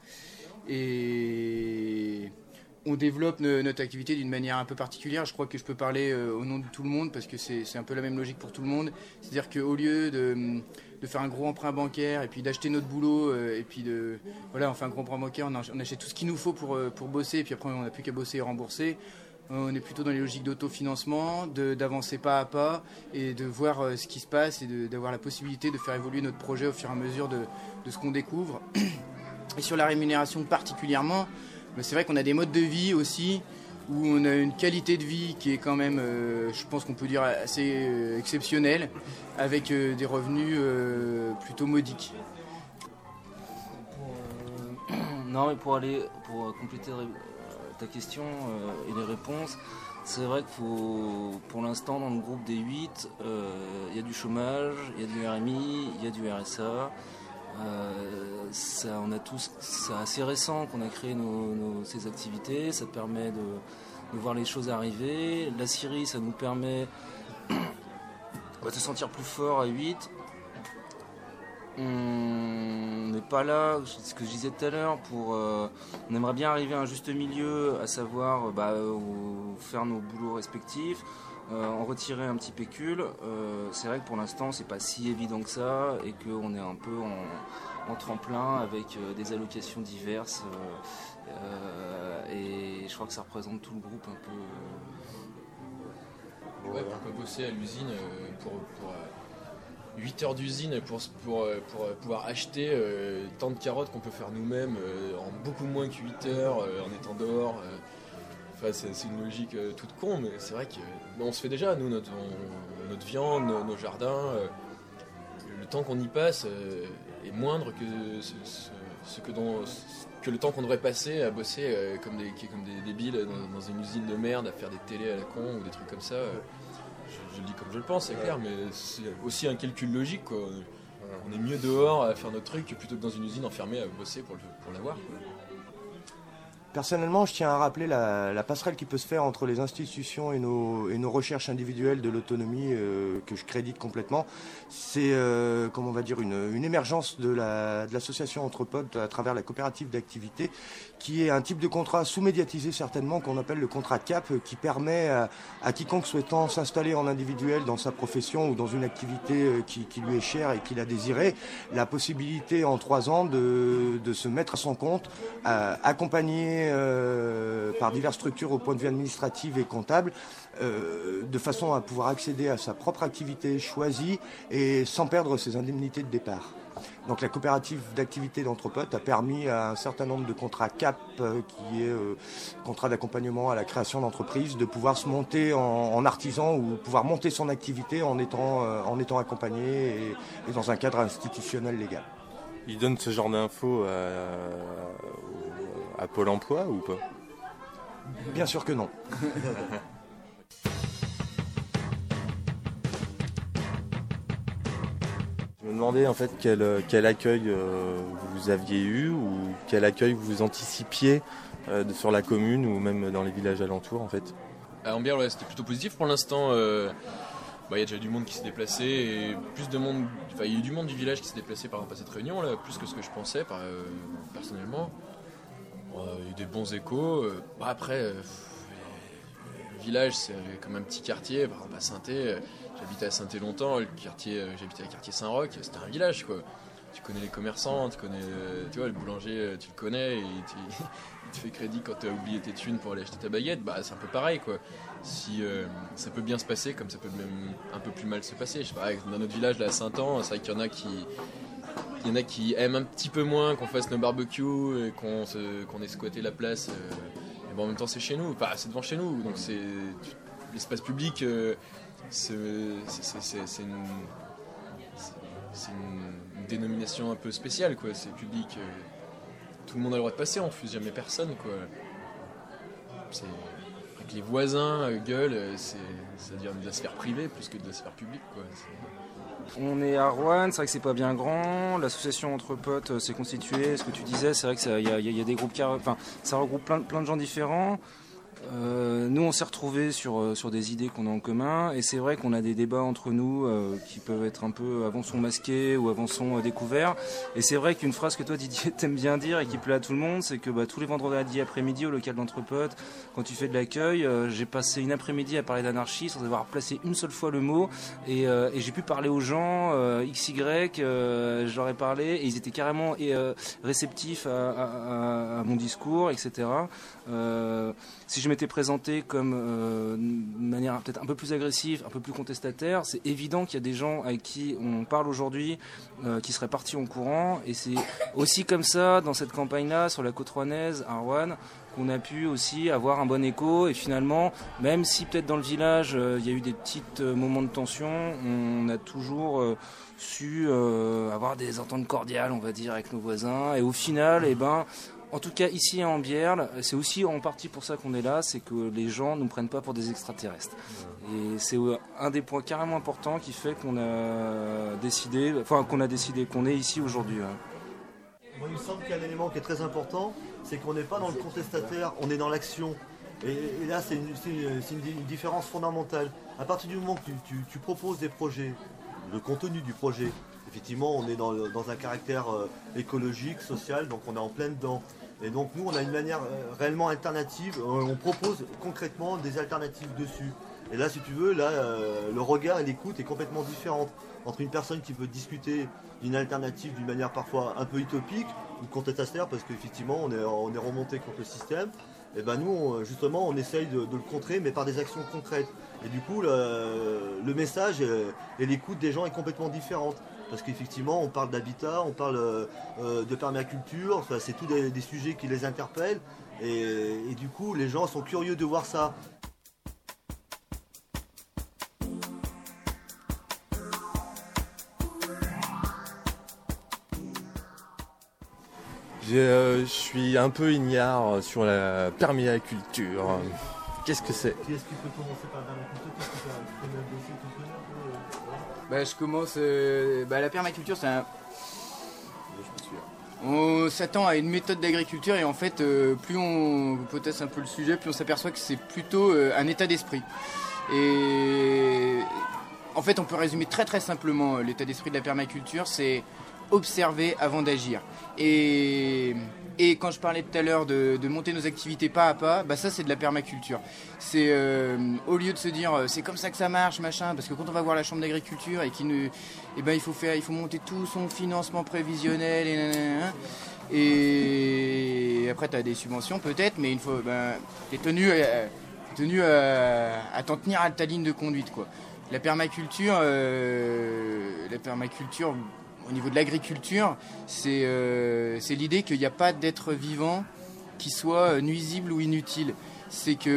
Et on développe ne, notre activité d'une manière un peu particulière. Je crois que je peux parler euh, au nom de tout le monde parce que c'est, c'est un peu la même logique pour tout le monde. C'est-à-dire qu'au lieu de, de faire un gros emprunt bancaire et puis d'acheter notre boulot euh, et puis de... Voilà, on fait un gros emprunt bancaire, on, on achète tout ce qu'il nous faut pour, pour bosser et puis après on n'a plus qu'à bosser et rembourser. On est plutôt dans les logiques d'autofinancement, de, d'avancer pas à pas et de voir euh, ce qui se passe et de, d'avoir la possibilité de faire évoluer notre projet au fur et à mesure de, de ce qu'on découvre. Et sur la rémunération particulièrement, bah, c'est vrai qu'on a des modes de vie aussi où on a une qualité de vie qui est quand même, euh, je pense qu'on peut dire, assez euh, exceptionnelle avec euh, des revenus euh, plutôt modiques. Pour, euh, non, mais pour aller, pour compléter ta question euh, et les réponses, c'est vrai que faut, pour l'instant dans le groupe des huit, il euh, y a du chômage, il y a du R M I, il y a du R S A. Euh, ça, on a tous, c'est assez récent qu'on a créé nos, nos, ces activités, ça permet de, de voir les choses arriver. La Syrie, ça nous permet de se sentir plus fort à huit. on n'est pas là, ce que je disais tout à l'heure, pour, euh, on aimerait bien arriver à un juste milieu, à savoir bah, euh, faire nos boulots respectifs, euh, en retirer un petit pécule. Euh, c'est vrai que pour l'instant c'est pas si évident que ça et qu'on est un peu en, en tremplin avec euh, des allocations diverses euh, euh, et je crois que ça représente tout le groupe un peu. Ouais, on peut bosser à l'usine euh, pour, pour euh, huit heures d'usine pour, pour, pour pouvoir acheter euh, tant de carottes qu'on peut faire nous-mêmes euh, en beaucoup moins que huit heures euh, en étant dehors. Euh. Enfin, c'est, c'est une logique euh, toute con, mais c'est vrai que bon, on se fait déjà, nous, notre, on, notre viande, nos, nos jardins. Euh, le temps qu'on y passe euh, est moindre que, ce, ce, ce que, dont, que le temps qu'on devrait passer à bosser euh, comme des, comme des débiles dans, dans une usine de merde, à faire des télés à la con ou des trucs comme ça. Euh. Je, je le dis comme je le pense, c'est clair, mais c'est aussi un calcul logique, quoi. On est mieux dehors à faire notre truc plutôt que dans une usine enfermée à bosser pour, le, pour l'avoir, quoi. Personnellement, je tiens à rappeler la, la passerelle qui peut se faire entre les institutions et nos, et nos recherches individuelles de l'autonomie euh, que je crédite complètement. C'est, euh, comment on va dire, une, une émergence de, la, de l'association Entre Potes à travers la coopérative d'activité, qui est un type de contrat sous-médiatisé certainement, qu'on appelle le contrat C A P, qui permet à, à quiconque souhaitant s'installer en individuel dans sa profession ou dans une activité qui, qui lui est chère et qu'il a désiré, la possibilité en trois ans de, de se mettre à son compte, à, accompagner Euh, par diverses structures au point de vue administratif et comptable, euh, de façon à pouvoir accéder à sa propre activité choisie et sans perdre ses indemnités de départ. Donc la coopérative d'activité d'Entre Potes a permis à un certain nombre de contrats C A P, euh, qui est euh, contrat d'accompagnement à la création d'entreprise, de pouvoir se monter en, en artisan ou pouvoir monter son activité en étant, euh, en étant accompagné et, et dans un cadre institutionnel légal. Ils donnent ce genre d'infos à, à Pôle emploi ou pas? Bien sûr que non. Je me demandais en fait quel, quel accueil euh, vous aviez eu ou quel accueil vous anticipiez euh, sur la commune ou même dans les villages alentours en fait. À Ambières, ouais, c'était plutôt positif pour l'instant. Euh... Bah, y a déjà du monde qui s'est déplacé et plus de monde, enfin il y a eu du monde du village qui s'est déplacé par rapport à cette réunion là, plus que ce que je pensais par, euh, personnellement. Il euh, y a eu des bons échos. Euh, bah, après, euh, le village c'est comme un petit quartier, par exemple à Sainté, euh, j'habitais à Sainté longtemps, le quartier, euh, j'habitais à quartier Saint-Roch, c'était un village quoi. Tu connais les commerçants, tu connais, euh, tu vois, le boulanger, euh, tu le connais, et tu, il te fait crédit quand tu as oublié tes thunes pour aller acheter ta baguette, bah c'est un peu pareil quoi. Si euh, ça peut bien se passer, comme ça peut même un peu plus mal se passer. Je sais pas, dans notre village là à Saint-An, c'est vrai qu'il y en a qui, il y en a qui aiment un petit peu moins qu'on fasse nos barbecues, et qu'on, se, qu'on ait squatté la place. Euh, et bon, en même temps c'est chez nous, enfin c'est devant chez nous, donc c'est l'espace public, euh, c'est, c'est, c'est, c'est, c'est une c'est une, une dénomination un peu spéciale quoi, c'est public, euh, tout le monde a le droit de passer, on refuse jamais personne quoi. C'est, avec les voisins euh, gueulent, euh, c'est, ça devient de la sphère privée plus que de la sphère publique quoi. C'est... On est à Roanne, c'est vrai que c'est pas bien grand, l'association Entre Potes euh, s'est constituée, ce que tu disais, c'est vrai qu'il y, y, y a des groupes, car... enfin ça regroupe plein, plein de gens différents. Euh, nous on s'est retrouvés sur, sur des idées qu'on a en commun et c'est vrai qu'on a des débats entre nous euh, qui peuvent être un peu avançons masqués ou avançons euh, découverts, et c'est vrai qu'une phrase que toi Didier t'aimes bien dire et qui plaît à tout le monde, c'est que bah, tous les vendredis après-midi au local d'Entre Potes, quand tu fais de l'accueil, euh, j'ai passé une après-midi à parler d'anarchie sans avoir placé une seule fois le mot, et, euh, et j'ai pu parler aux gens euh, X Y, euh, je leur ai parlé et ils étaient carrément et, euh, réceptifs à, à, à mon discours, et cetera. Euh, si je m'étais présenté comme euh, de manière peut-être un peu plus agressive, un peu plus contestataire, c'est évident qu'il y a des gens avec qui on parle aujourd'hui euh, qui seraient partis en courant, et c'est aussi comme ça dans cette campagne-là sur la côte rouennaise, à Roanne, qu'on a pu aussi avoir un bon écho, et finalement, même si peut-être dans le village euh, il y a eu des petits euh, moments de tension, on a toujours euh, su euh, avoir des ententes cordiales, on va dire, avec nos voisins, et au final, eh ben, en tout cas ici à Ambierle, c'est aussi en partie pour ça qu'on est là, c'est que les gens ne nous prennent pas pour des extraterrestres. Et c'est un des points carrément importants qui fait qu'on a décidé, enfin qu'on a décidé qu'on est ici aujourd'hui. Moi, il me semble qu'il y a un élément qui est très important, c'est qu'on n'est pas dans le contestataire, on est dans l'action. Et, et là, c'est, une, c'est, une, c'est une, une différence fondamentale. À partir du moment que tu, tu, tu proposes des projets, le contenu du projet, Effectivement, on est dans, dans un caractère euh, écologique, social, donc on est en plein dedans. Et donc nous, on a une manière euh, réellement alternative, euh, on propose concrètement des alternatives dessus. Et là, si tu veux, là, euh, le regard et l'écoute est complètement différente entre une personne qui veut discuter d'une alternative d'une manière parfois un peu utopique ou contestataire, parce qu'effectivement, on est, on est remonté contre le système. Et ben nous, on, justement, on essaye de, de le contrer, mais par des actions concrètes. Et du coup, le, le message et, et l'écoute des gens est complètement différente. Parce qu'effectivement, on parle d'habitat, on parle euh, de permaculture, enfin, c'est tous des, des sujets qui les interpellent. Et, et du coup, les gens sont curieux de voir ça. Je euh, suis un peu ignare sur la permaculture. Qu'est-ce que c'est? Qui est-ce qui peut commencer par la permaculture? Qu'est-ce que tu peux me dossier, tu connais un peu? Bah, je commence. Euh, bah, la permaculture, c'est un. On s'attend à une méthode d'agriculture et en fait, euh, plus on potasse un peu le sujet, plus on s'aperçoit que c'est plutôt euh, un état d'esprit. Et en fait, on peut résumer très très simplement euh, l'état d'esprit de la permaculture, c'est observer avant d'agir. Et, et quand je parlais tout à l'heure de, de monter nos activités pas à pas, bah ça c'est de la permaculture. C'est euh, au lieu de se dire euh, c'est comme ça que ça marche, machin, parce que quand on va voir la chambre d'agriculture et qu'il ne, eh ben il faut faire, il faut monter tout son financement prévisionnel et nanana, et après tu as des subventions peut-être, mais une fois, ben t'es tenu, à, tenu à, à t'en tenir à ta ligne de conduite quoi. La permaculture, euh, la permaculture. Au niveau de l'agriculture, c'est euh, c'est l'idée qu'il n'y a pas d'être vivant qui soit nuisible ou inutile. C'est que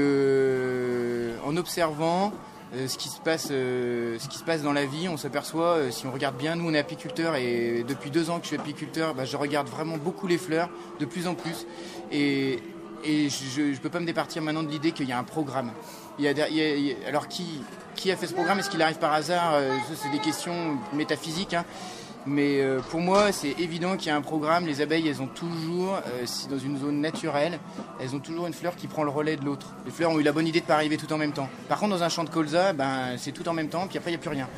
euh, en observant euh, ce qui se passe, euh, ce qui se passe dans la vie, on s'aperçoit, euh, si on regarde bien, nous on est apiculteurs et depuis deux ans que je suis apiculteur, bah, je regarde vraiment beaucoup les fleurs, de plus en plus. Et, et je ne peux pas me départir maintenant de l'idée qu'il y a un programme. Il y a, il y a, il y a, alors qui, qui a fait ce programme? Est-ce qu'il arrive par hasard? euh, C'est des questions métaphysiques, hein. Mais euh, pour moi, c'est évident qu'il y a un programme. Les abeilles, elles ont toujours, euh, si dans une zone naturelle, elles ont toujours une fleur qui prend le relais de l'autre. Les fleurs ont eu la bonne idée de ne pas arriver tout en même temps. Par contre, dans un champ de colza, ben, c'est tout en même temps, puis après, il n'y a plus rien.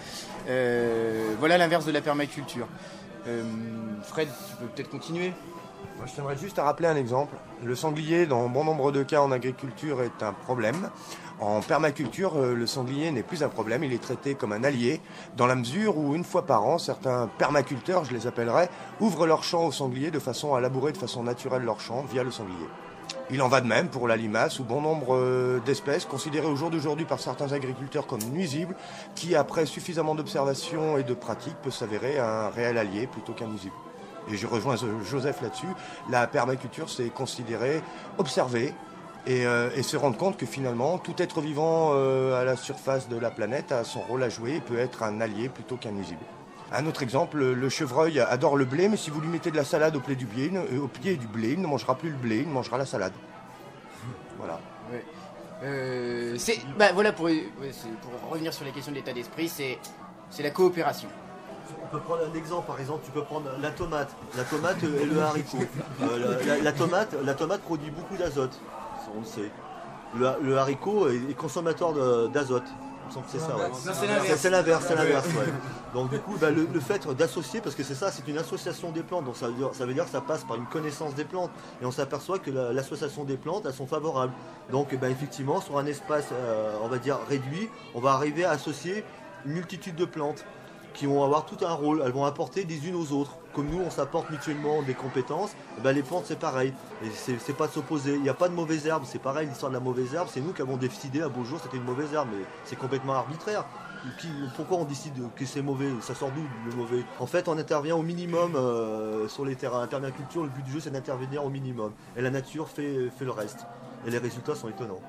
Euh, voilà l'inverse de la permaculture. Euh, Fred, tu peux peut-être continuer? Moi, je tiendrais juste à rappeler un exemple. Le sanglier, dans bon nombre de cas en agriculture, est un problème. En permaculture, le sanglier n'est plus un problème, il est traité comme un allié, dans la mesure où, une fois par an, certains permaculteurs, je les appellerai, ouvrent leur champ au sanglier de façon à labourer de façon naturelle leur champ via le sanglier. Il en va de même pour la limace ou bon nombre d'espèces considérées au jour d'aujourd'hui par certains agriculteurs comme nuisibles, qui, après suffisamment d'observation et de pratique, peut s'avérer un réel allié plutôt qu'un nuisible. Et je rejoins Joseph là-dessus, la permaculture, c'est considérer, observer, Et, euh, et se rendre compte que finalement, tout être vivant euh, à la surface de la planète a son rôle à jouer et peut être un allié plutôt qu'un nuisible. Un autre exemple, le chevreuil adore le blé, mais si vous lui mettez de la salade au pied du blé, euh, au pied du blé, il ne mangera plus le blé, il mangera la salade. Voilà. Ouais. Euh, c'est, bah voilà, pour, ouais, pour revenir sur la question de l'état d'esprit, c'est, c'est la coopération. On peut prendre un exemple, par exemple, tu peux prendre la tomate, la tomate et le haricot. Euh, la, la, la, tomate, la tomate produit beaucoup d'azote. On le sait. Le, le haricot est consommateur de, d'azote. Il me semble que c'est ça. Ouais. Non, c'est l'inverse. C'est l'inverse, c'est l'inverse. Ouais. Donc du coup, bah, le, le fait d'associer, parce que c'est ça, c'est une association des plantes. Donc ça veut dire, ça veut dire que ça passe par une connaissance des plantes. Et on s'aperçoit que la, l'association des plantes, elles sont favorables. Donc bah, effectivement, sur un espace, euh, on va dire réduit, on va arriver à associer une multitude de plantes qui vont avoir tout un rôle. Elles vont apporter des unes aux autres. Comme nous, on s'apporte mutuellement des compétences, et ben les plantes, c'est pareil. Et c'est, c'est pas de s'opposer. Il n'y a pas de mauvaise herbe. C'est pareil, l'histoire de la mauvaise herbe, c'est nous qui avons décidé un beau jour c'était une mauvaise herbe. Mais c'est complètement arbitraire. Qui, pourquoi on décide que c'est mauvais? Ça sort d'où le mauvais? En fait, on intervient au minimum euh, sur les terrains. La permaculture, le but du jeu, c'est d'intervenir au minimum. Et la nature fait, fait le reste. Et les résultats sont étonnants.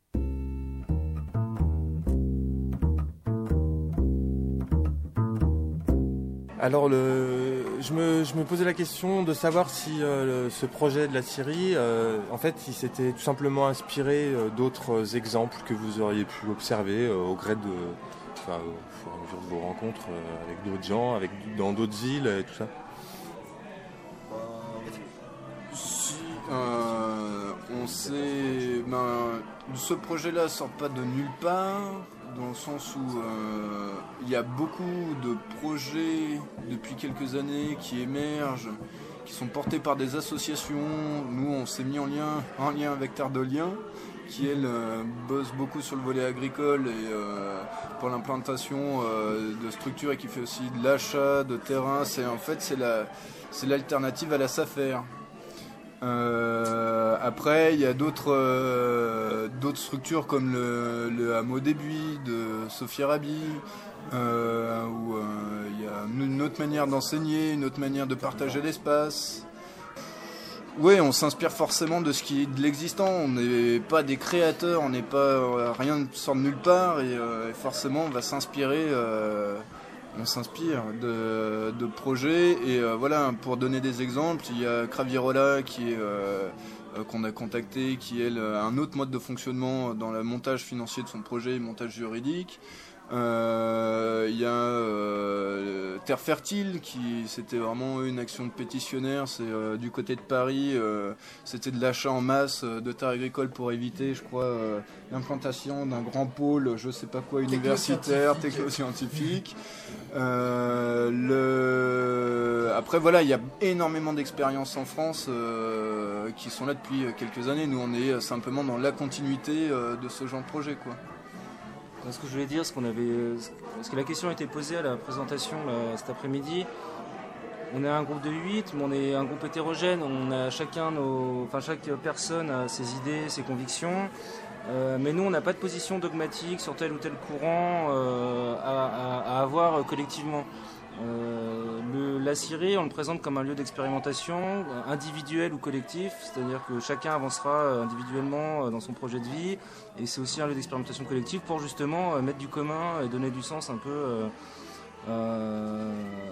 Alors, le, je, me, je me posais la question de savoir si euh, le, ce projet de la Syrie, euh, en fait, il s'était tout simplement inspiré euh, d'autres exemples que vous auriez pu observer euh, au gré de, enfin, au fur et à mesure de vos rencontres euh, avec d'autres gens, avec, dans d'autres îles et tout ça. Si, euh, on s'est, ben, ce projet-là sort pas de nulle part, dans le sens où euh, il y a beaucoup de projets depuis quelques années qui émergent, qui sont portés par des associations. Nous, on s'est mis en lien, en lien avec Terre de Liens, qui elle euh, bosse beaucoup sur le volet agricole et euh, pour l'implantation euh, de structures et qui fait aussi de l'achat de terrain. C'est en fait c'est la c'est l'alternative à la SAFER. Euh, après, il y a d'autres euh, d'autres structures comme le, le hameau des Buis de Sophie Rabi, euh, où euh, il y a une autre manière d'enseigner, une autre manière de partager l'espace. Oui, on s'inspire forcément de ce qui est de l'existant. On n'est pas des créateurs, on n'est pas rien ne sort de nulle part et euh, forcément on va s'inspirer. Euh, on s'inspire de, de projets et euh, voilà. Pour donner des exemples, il y a Cravierola qui est euh, qu'on a contacté, qui elle a un autre mode de fonctionnement dans le montage financier de son projet, montage juridique. Euh, il y a euh, Terre Fertile qui c'était vraiment une action de pétitionnaire, c'est euh, du côté de Paris, euh, c'était de l'achat en masse de terres agricoles pour éviter, je crois, euh, l'implantation d'un grand pôle, je sais pas quoi, universitaire, technoscientifique. Euh, le... Après voilà, il y a énormément d'expériences en France euh, qui sont là depuis quelques années. Nous on est simplement dans la continuité euh, de ce genre de projet, quoi. Ce que je voulais dire, c'est qu'on avait, parce que la question a été posée à la présentation là, cet après-midi. On est un groupe de huit, mais on est un groupe hétérogène. On a chacun nos, enfin chaque personne a ses idées, ses convictions. Euh, mais nous, on n'a pas de position dogmatique sur tel ou tel courant euh, à, à, à avoir collectivement. Euh, le, la Syrie, on le présente comme un lieu d'expérimentation, individuel ou collectif, c'est-à-dire que chacun avancera individuellement dans son projet de vie, et c'est aussi un lieu d'expérimentation collective pour justement mettre du commun et donner du sens un peu euh, euh,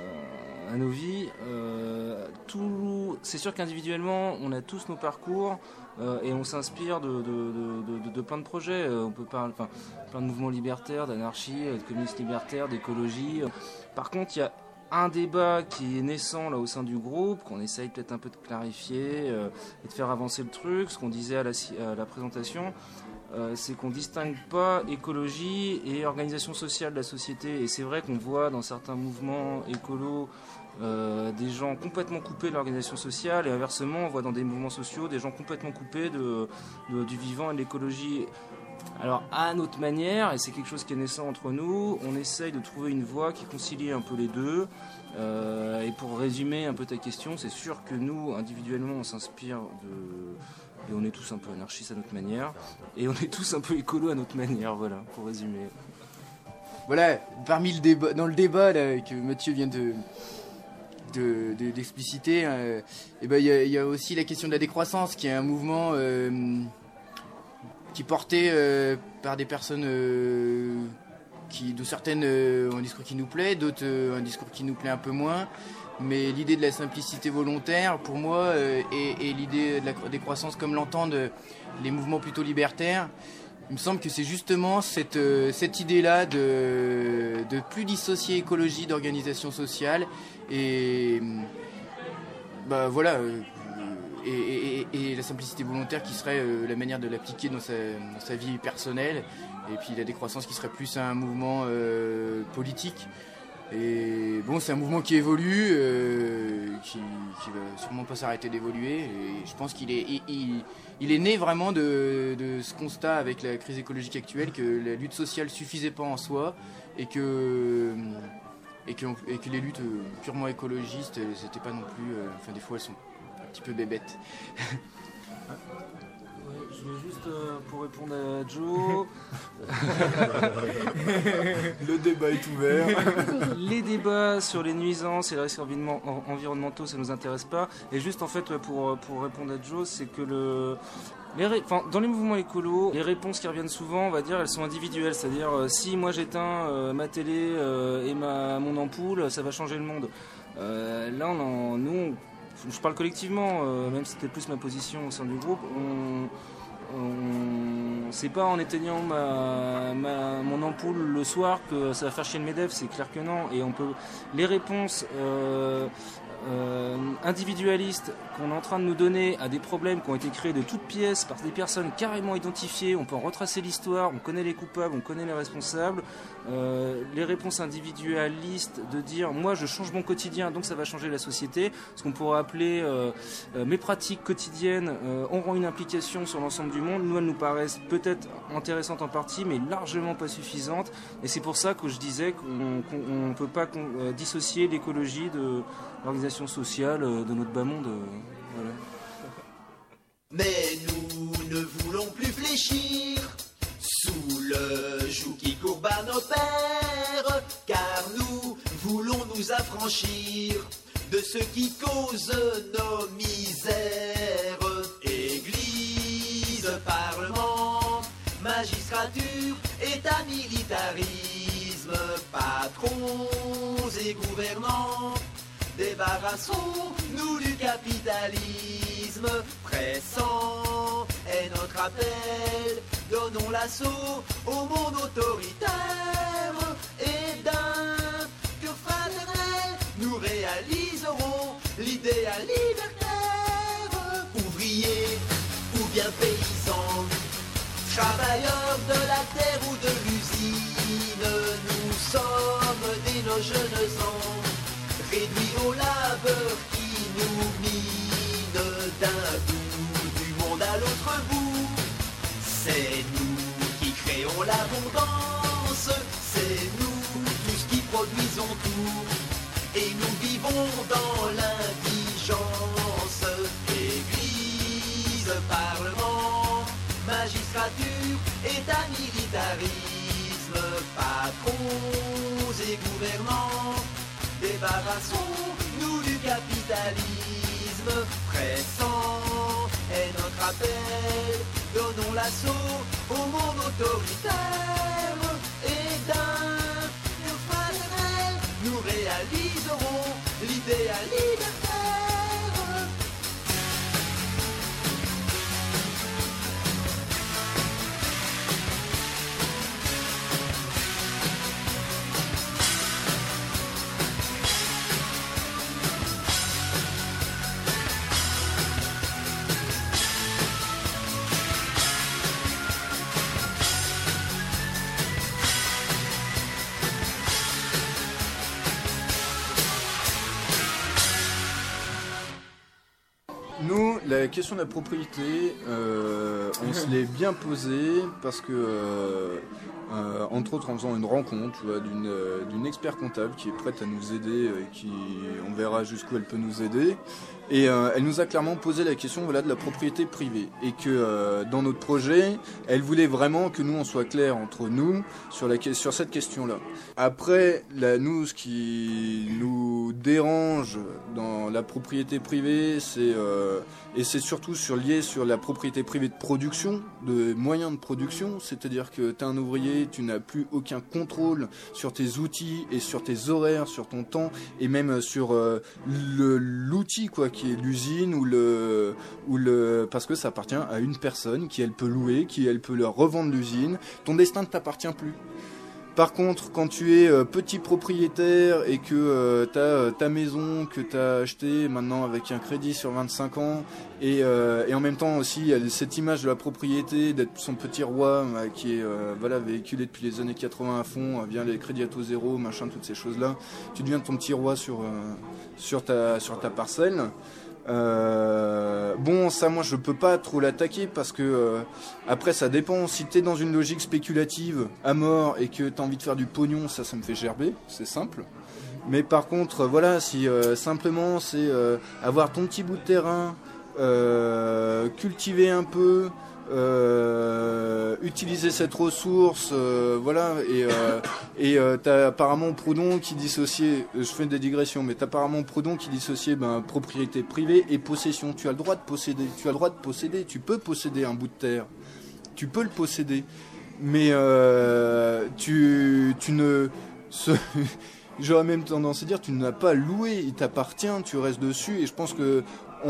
à nos vies. Euh, tout, c'est sûr qu'individuellement, on a tous nos parcours euh, et on s'inspire de, de, de, de, de plein de projets. On peut parler, enfin, plein de mouvements libertaires, d'anarchie, de communistes libertaires, d'écologie. Par contre, il y a un débat qui est naissant là au sein du groupe, qu'on essaye peut-être un peu de clarifier euh, et de faire avancer le truc. Ce qu'on disait à la, à la présentation, euh, c'est qu'on ne distingue pas écologie et organisation sociale de la société. Et c'est vrai qu'on voit dans certains mouvements écolos euh, des gens complètement coupés de l'organisation sociale, et inversement, on voit dans des mouvements sociaux des gens complètement coupés de, de, du vivant et de l'écologie. Alors à notre manière, et c'est quelque chose qui est naissant entre nous, on essaye de trouver une voie qui concilie un peu les deux. Euh, et pour résumer un peu ta question, c'est sûr que nous, individuellement, on s'inspire de... Et on est tous un peu anarchistes à notre manière. Et on est tous un peu écolos à notre manière, voilà, pour résumer. Voilà, parmi le débat, dans le débat là, que Mathieu vient de... De, de, d'expliciter, euh, et ben, y, y a aussi la question de la décroissance, qui est un mouvement... Euh, qui est porté euh, par des personnes euh, qui, de certaines euh, ont un discours qui nous plaît, d'autres euh, un discours qui nous plaît un peu moins. Mais l'idée de la simplicité volontaire, pour moi, euh, et, et l'idée de la décroissance comme l'entendent les mouvements plutôt libertaires, il me semble que c'est justement cette, euh, cette idée-là de, de plus dissocier écologie d'organisation sociale. Et bah voilà. Euh, Et, et, et la simplicité volontaire qui serait euh, la manière de l'appliquer dans sa, dans sa vie personnelle, et puis la décroissance qui serait plus un mouvement euh, politique. Et bon, c'est un mouvement qui évolue, euh, qui, qui va sûrement pas s'arrêter d'évoluer, et je pense qu'il est, il, il, il est né vraiment de, de ce constat avec la crise écologique actuelle, que la lutte sociale suffisait pas en soi, et que, et que, et que les luttes purement écologistes, c'était pas non plus, euh, enfin des fois elles sont un petit peu bébête. Ouais, je vais juste euh, pour répondre à Joe. Le débat est ouvert. Les débats sur les nuisances et les risques environnementaux, ça nous intéresse pas. Et juste en fait pour, pour répondre à Joe, c'est que le Les ré... enfin, dans les mouvements écolos, les réponses qui reviennent souvent, on va dire, elles sont individuelles. C'est-à-dire, euh, si moi j'éteins euh, ma télé euh, et ma, mon ampoule, ça va changer le monde. Euh, là, on en, nous, on, je parle collectivement, euh, même si c'était plus ma position au sein du groupe, on, on, c'est pas en éteignant ma, ma, mon ampoule le soir que ça va faire chier le MEDEF, c'est clair que non. Et on peut, les réponses... Euh, euh, individualiste qu'on est en train de nous donner à des problèmes qui ont été créés de toutes pièces par des personnes carrément identifiées, on peut en retracer l'histoire, on connaît les coupables, on connaît les responsables, euh, les réponses individualistes de dire moi je change mon quotidien donc ça va changer la société, ce qu'on pourrait appeler euh, euh, mes pratiques quotidiennes euh, auront une implication sur l'ensemble du monde, nous elles nous paraissent peut-être intéressantes en partie mais largement pas suffisantes, et c'est pour ça que je disais qu'on ne peut pas euh, dissocier l'écologie de l'organisation sociale euh, de notre bas monde. Euh, voilà. Mais nous ne voulons plus fléchir sous le joug qui courbe à nos pères, car nous voulons nous affranchir de ce qui cause nos misères. Église, parlement, magistrature, état, militarisme, patrons et gouvernants, débarrassons-nous du capitalisme pressant est notre appel, donnons l'assaut au monde autoritaire et d'un cœur fraternel nous réaliserons l'idéal libertaire. Ouvriers ou bien paysans, travailleurs de la terre ou de l'usine, nous sommes dès nos jeunes ans réduits au labeur qui nous mine d'un bout du monde à l'autre bout. C'est nous qui créons l'abondance, c'est nous tous qui produisons tout, et nous vivons dans l'indigence. Église, parlement, magistrature, état, militarisme, patrons et gouvernants, débarrassons-nous du capitalisme pressant est notre appel, donnons l'assaut au monde autoritaire et d'un cœur fraternel nous réaliserons l'idéal libertaire. Nous, la question de la propriété, euh, on se l'est bien posée parce que, euh, euh, entre autres en faisant une rencontre tu vois, d'une, euh, d'une expert comptable qui est prête à nous aider, euh, qui, on verra jusqu'où elle peut nous aider. Et euh, elle nous a clairement posé la question voilà, de la propriété privée. Et que euh, dans notre projet, elle voulait vraiment que nous, on soit clairs entre nous sur, la, sur cette question-là. Après, là, nous, ce qui nous dérange dans la propriété privée, c'est, euh, et c'est surtout sur, lié sur la propriété privée de production, de moyens de production. C'est-à-dire que tu es un ouvrier, tu n'as plus aucun contrôle sur tes outils et sur tes horaires, sur ton temps, et même sur euh, le, l'outil, quoi, qui est l'usine ou le, ou le, parce que ça appartient à une personne qui elle peut louer, qui elle peut leur revendre l'usine. Ton destin ne t'appartient plus. Par contre, quand tu es euh, petit propriétaire et que euh, tu as euh, ta maison que tu as achetée maintenant avec un crédit sur vingt-cinq ans et, euh, et en même temps aussi il y a cette image de la propriété, d'être son petit roi euh, qui est euh, voilà, véhiculé depuis les années quatre-vingts à fond, euh, vient les crédits à taux zéro, machin, toutes ces choses-là. Tu deviens ton petit roi sur, euh, sur, ta, sur ta parcelle. Euh, bon, ça moi je peux pas trop l'attaquer parce que euh, après ça dépend. Si t'es dans une logique spéculative à mort et que t'as envie de faire du pognon, ça ça me fait gerber, c'est simple. Mais par contre voilà, si euh, simplement c'est euh, avoir ton petit bout de terrain, euh, cultiver un peu, euh, utiliser cette ressource, euh, voilà, et euh, et euh, t'as apparemment Proudhon qui dissociait, je fais des digressions, mais t'as apparemment Proudhon qui dissociait ben, propriété privée et possession. Tu as le droit de posséder, tu as le droit de posséder, tu peux posséder un bout de terre, tu peux le posséder, mais euh, tu tu ne ce, j'aurais même tendance à dire tu ne l'as pas loué, il t'appartient, tu restes dessus, et je pense que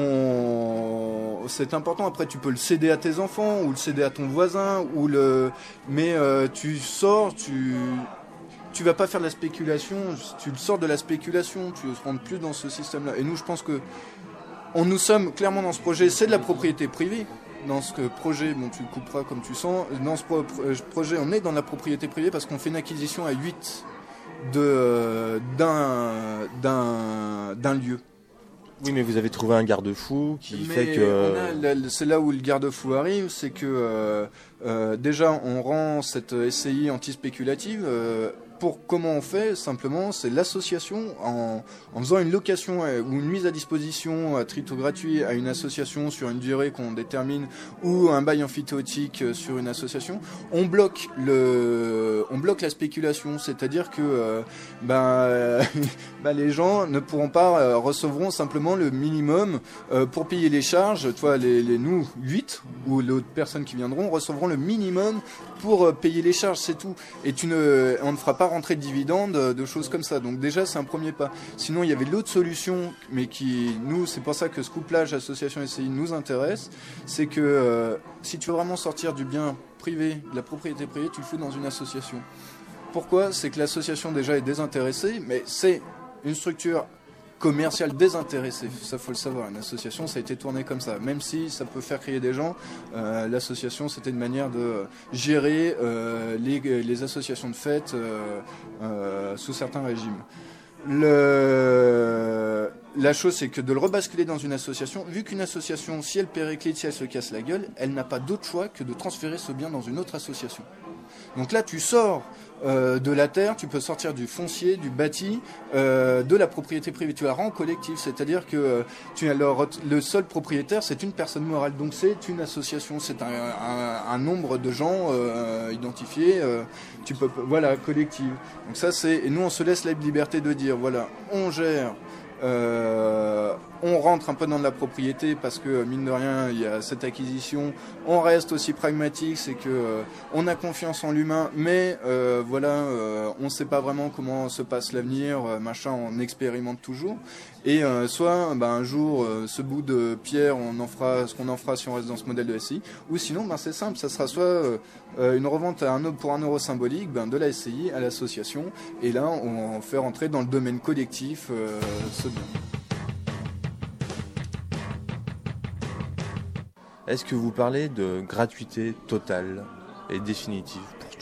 On... c'est important. Après tu peux le céder à tes enfants ou le céder à ton voisin ou le mais euh, tu sors tu tu vas pas faire de la spéculation, tu le sors de la spéculation, tu rentres plus dans ce système-là. Et nous, je pense que on, nous sommes clairement dans ce projet, c'est de la propriété privée. Dans ce projet, bon, tu le couperas comme tu sens, dans ce pro- projet, on est dans la propriété privée parce qu'on fait une acquisition à huit de, d'un, d'un, d'un lieu. Oui, mais vous avez trouvé un garde-fou qui Mais fait que... on a, c'est là où le garde-fou arrive, c'est que euh, euh, déjà on rend cette S C I anti-spéculative. Euh, pour comment on fait simplement, c'est l'association en, en faisant une location euh, ou une mise à disposition à titre gratuit à une association sur une durée qu'on détermine ou un bail emphytéotique euh, sur une association, on bloque le, on bloque la spéculation, c'est-à-dire que euh, ben, euh, ben les gens ne pourront pas euh, recevront simplement le minimum euh, pour payer les charges. Tu vois, les, les nous huit ou les autres personnes qui viendront recevront le minimum pour euh, payer les charges, c'est tout. Et tu ne, on ne fera pas rentrer de dividendes, de choses comme ça. Donc déjà, c'est un premier pas. Sinon, il y avait l'autre solution, mais qui, nous, c'est pour ça que ce couplage association S C I nous intéresse, c'est que euh, si tu veux vraiment sortir du bien privé, de la propriété privée, tu le fous dans une association. Pourquoi ? C'est que l'association déjà est désintéressée, mais c'est une structure commerciale désintéressée. Ça, faut le savoir. Une association, ça a été tourné comme ça. Même si ça peut faire crier des gens, euh, l'association, c'était une manière de gérer euh, les, les associations de fêtes euh, euh, sous certains régimes. Le... La chose, c'est que de le rebasculer dans une association, vu qu'une association, si elle périclite, si elle se casse la gueule, elle n'a pas d'autre choix que de transférer ce bien dans une autre association. Donc là, tu sors euh, de la terre, tu peux sortir du foncier, du bâti, euh, de la propriété privée. Tu la rends collective, c'est-à-dire que euh, tu, alors, le seul propriétaire, c'est une personne morale. Donc c'est une association, c'est un, un, un nombre de gens euh, identifiés, euh, tu peux, voilà, collective. Donc ça, c'est, et nous, on se laisse la liberté de dire, voilà, on gère. Euh, on rentre un peu dans de la propriété parce que mine de rien il y a cette acquisition, on reste aussi pragmatique, c'est que euh, on a confiance en l'humain, mais euh, voilà euh, on ne sait pas vraiment comment se passe l'avenir, euh, machin, on expérimente toujours et euh, soit ben, un jour euh, ce bout de pierre on en fera ce qu'on en fera si on reste dans ce modèle de S C I, ou sinon ben, c'est simple, ça sera soit euh, une revente à un, pour un euro symbolique ben, de la S C I à l'association, et là on, on fait rentrer dans le domaine collectif euh, ce bien. Est-ce que vous parlez de gratuité totale et définitive pour tout ?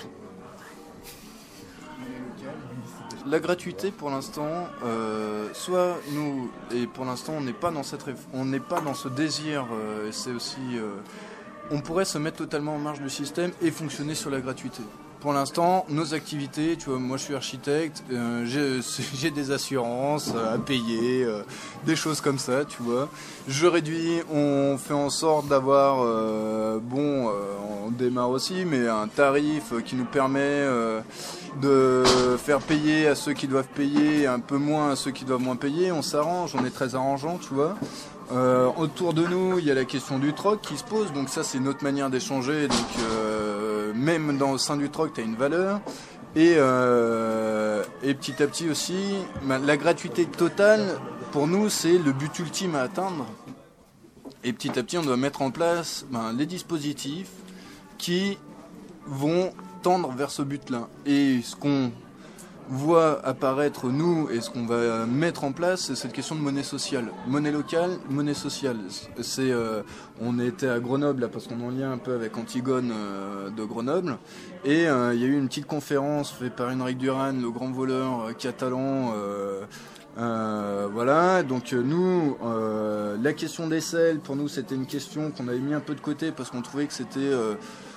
La gratuité, pour l'instant, euh, soit nous, et pour l'instant, on n'est pas dans cette, réf- on n'est pas dans ce désir. Euh, c'est aussi, euh, on pourrait se mettre totalement en marge du système et fonctionner sur la gratuité. Pour l'instant, nos activités, tu vois, moi je suis architecte, euh, j'ai, j'ai des assurances à payer, euh, des choses comme ça, tu vois. Je réduis, on fait en sorte d'avoir, euh, bon, euh, on démarre aussi, mais un tarif qui nous permet euh, de faire payer à ceux qui doivent payer, un peu moins à ceux qui doivent moins payer. On s'arrange, on est très arrangeant, tu vois. Euh, autour de nous, il y a la question du troc qui se pose, donc ça c'est une autre manière d'échanger, donc euh, même dans le sein du troc, tu as une valeur. Et, euh, et petit à petit aussi, la gratuité totale, pour nous, c'est le but ultime à atteindre. Et petit à petit, on doit mettre en place ben, les dispositifs qui vont tendre vers ce but-là. Et ce qu'on voit apparaître, nous, et ce qu'on va mettre en place, c'est cette question de monnaie sociale. Monnaie locale, monnaie sociale. C'est, euh, on était à Grenoble, là, parce qu'on est en lien un peu avec Antigone euh, de Grenoble, et euh, il y a eu une petite conférence faite par Enric Duran, le grand voleur euh, catalan, euh, Euh, voilà, donc euh, nous, euh, la question des selles, pour nous, c'était une question qu'on avait mis un peu de côté parce qu'on trouvait que c'était euh,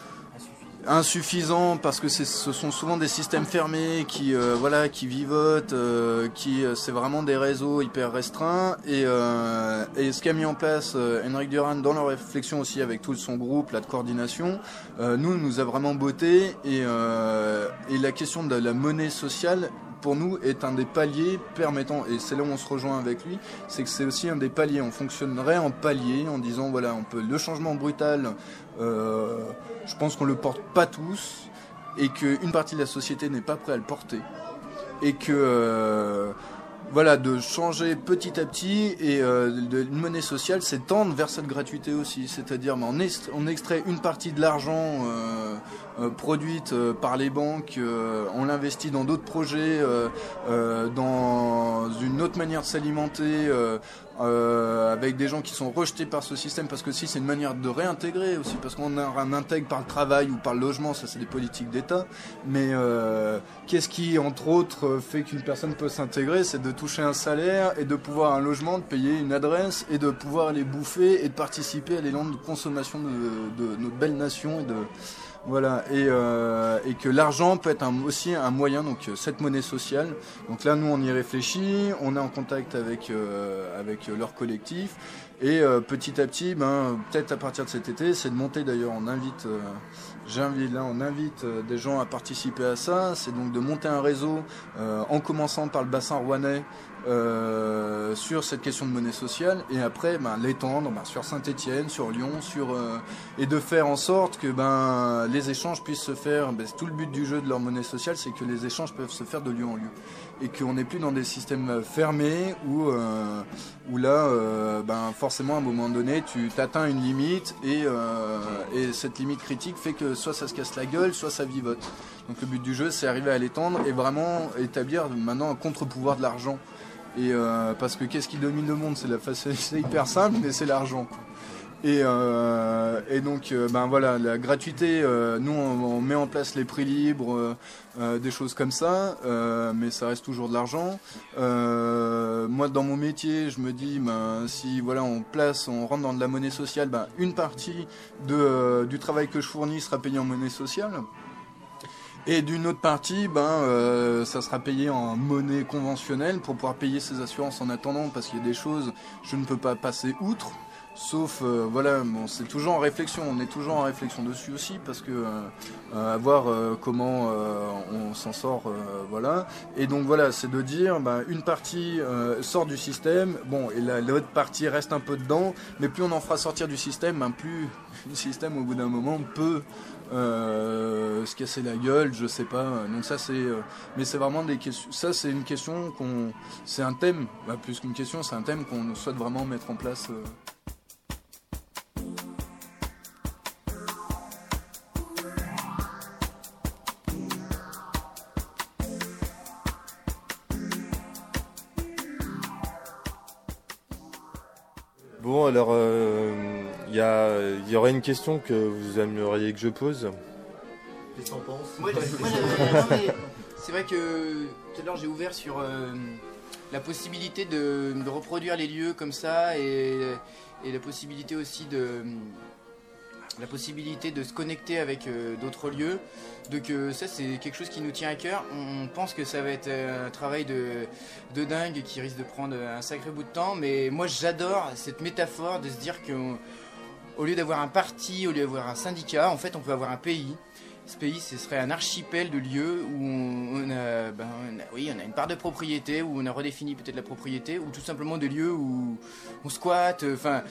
insuffisant, parce que c'est, ce sont souvent des systèmes fermés qui, euh, voilà, qui vivotent, euh, qui, euh, c'est vraiment des réseaux hyper restreints. Et, euh, et ce qu'a mis en place euh, Enric Duran dans leur réflexion aussi avec tout son groupe là, de coordination, euh, nous, nous a vraiment botté. Et, euh, et la question de la monnaie sociale, pour nous, est un des paliers permettant, et c'est là où on se rejoint avec lui, c'est que c'est aussi un des paliers. On fonctionnerait en palier en disant, voilà, on peut, le changement brutal, euh, je pense qu'on le porte pas tous, et qu'une partie de la société n'est pas prête à le porter, et que euh, voilà, de changer petit à petit et euh, de, une monnaie sociale, c'est tendre vers cette gratuité aussi. C'est-à-dire, ben, on, est, on extrait une partie de l'argent euh, euh, produite euh, par les banques, euh, on l'investit dans d'autres projets, euh, euh, dans une autre manière de s'alimenter, euh, euh, avec des gens qui sont rejetés par ce système, parce que si c'est une manière de réintégrer aussi, parce qu'on a un intègre par le travail ou par le logement, ça c'est des politiques d'État, mais euh, qu'est-ce qui, entre autres, fait qu'une personne peut s'intégrer, c'est de toucher un salaire et de pouvoir un logement, de payer une adresse et de pouvoir aller bouffer et de participer à l'élan de consommation de, de notre belle nation et de voilà, et, euh, et que l'argent peut être un, aussi un moyen, donc cette monnaie sociale. Donc là, nous, on y réfléchit, on est en contact avec, euh, avec leur collectif, et euh, petit à petit, ben, peut-être à partir de cet été, c'est de monter d'ailleurs, on invite, euh, j'invite là, on invite euh, des gens à participer à ça, c'est donc de monter un réseau, euh, en commençant par le bassin rouennais, Euh, sur cette question de monnaie sociale, et après ben, l'étendre ben, sur Saint-Étienne, sur Lyon, sur, euh, et de faire en sorte que ben, les échanges puissent se faire. Ben, tout le but du jeu de leur monnaie sociale, c'est que les échanges peuvent se faire de lieu en lieu, et qu'on n'est plus dans des systèmes fermés où, euh, où là, euh, ben, forcément à un moment donné, tu t'atteins une limite, et, euh, et cette limite critique fait que soit ça se casse la gueule, soit ça vivote. Donc le but du jeu, c'est arriver à l'étendre et vraiment établir maintenant un contre-pouvoir de l'argent. Et euh, parce que qu'est-ce qui domine le monde, c'est la c'est hyper simple, mais c'est l'argent. Et, euh, et donc, euh, ben voilà, la gratuité. Euh, nous, on, on met en place les prix libres, euh, euh, des choses comme ça, euh, mais ça reste toujours de l'argent. Euh, moi, dans mon métier, je me dis, ben si voilà, on place, on rentre dans de la monnaie sociale, ben une partie de, euh, du travail que je fournis sera payée en monnaie sociale. Et d'une autre partie, ben, euh, ça sera payé en monnaie conventionnelle pour pouvoir payer ses assurances en attendant, parce qu'il y a des choses, je ne peux pas passer outre, sauf, euh, voilà, bon, c'est toujours en réflexion, on est toujours en réflexion dessus aussi, parce que, euh, à voir euh, comment euh, on s'en sort, euh, voilà. Et donc voilà, c'est de dire, ben, une partie euh, sort du système, bon, et la, l'autre partie reste un peu dedans, mais plus on en fera sortir du système, ben, plus le système, au bout d'un moment, peut... Euh, se casser la gueule, je sais pas. Donc ça c'est, euh, mais c'est vraiment des questions. Ça c'est une question qu'on, c'est un thème, bah, plus qu'une question, c'est un thème qu'on souhaite vraiment mettre en place. Euh. Bon, alors, il euh, y, a, y aurait une question que vous aimeriez que je pose. Qu'est-ce que t'en penses? Moi, moi, non, mais c'est vrai que tout à l'heure j'ai ouvert sur euh, la possibilité de, de reproduire les lieux comme ça, et, et la possibilité aussi de la possibilité de se connecter avec euh, d'autres lieux. Donc euh, ça c'est quelque chose qui nous tient à cœur. On pense que ça va être un travail de, de dingue qui risque de prendre un sacré bout de temps, mais moi j'adore cette métaphore de se dire qu'au lieu d'avoir un parti, au lieu d'avoir un syndicat, en fait on peut avoir un pays. Ce pays, ce serait un archipel de lieux où on, on, a, ben, on, a, oui, on a une part de propriété, où on a redéfini peut-être la propriété, ou tout simplement des lieux où on squatte, enfin,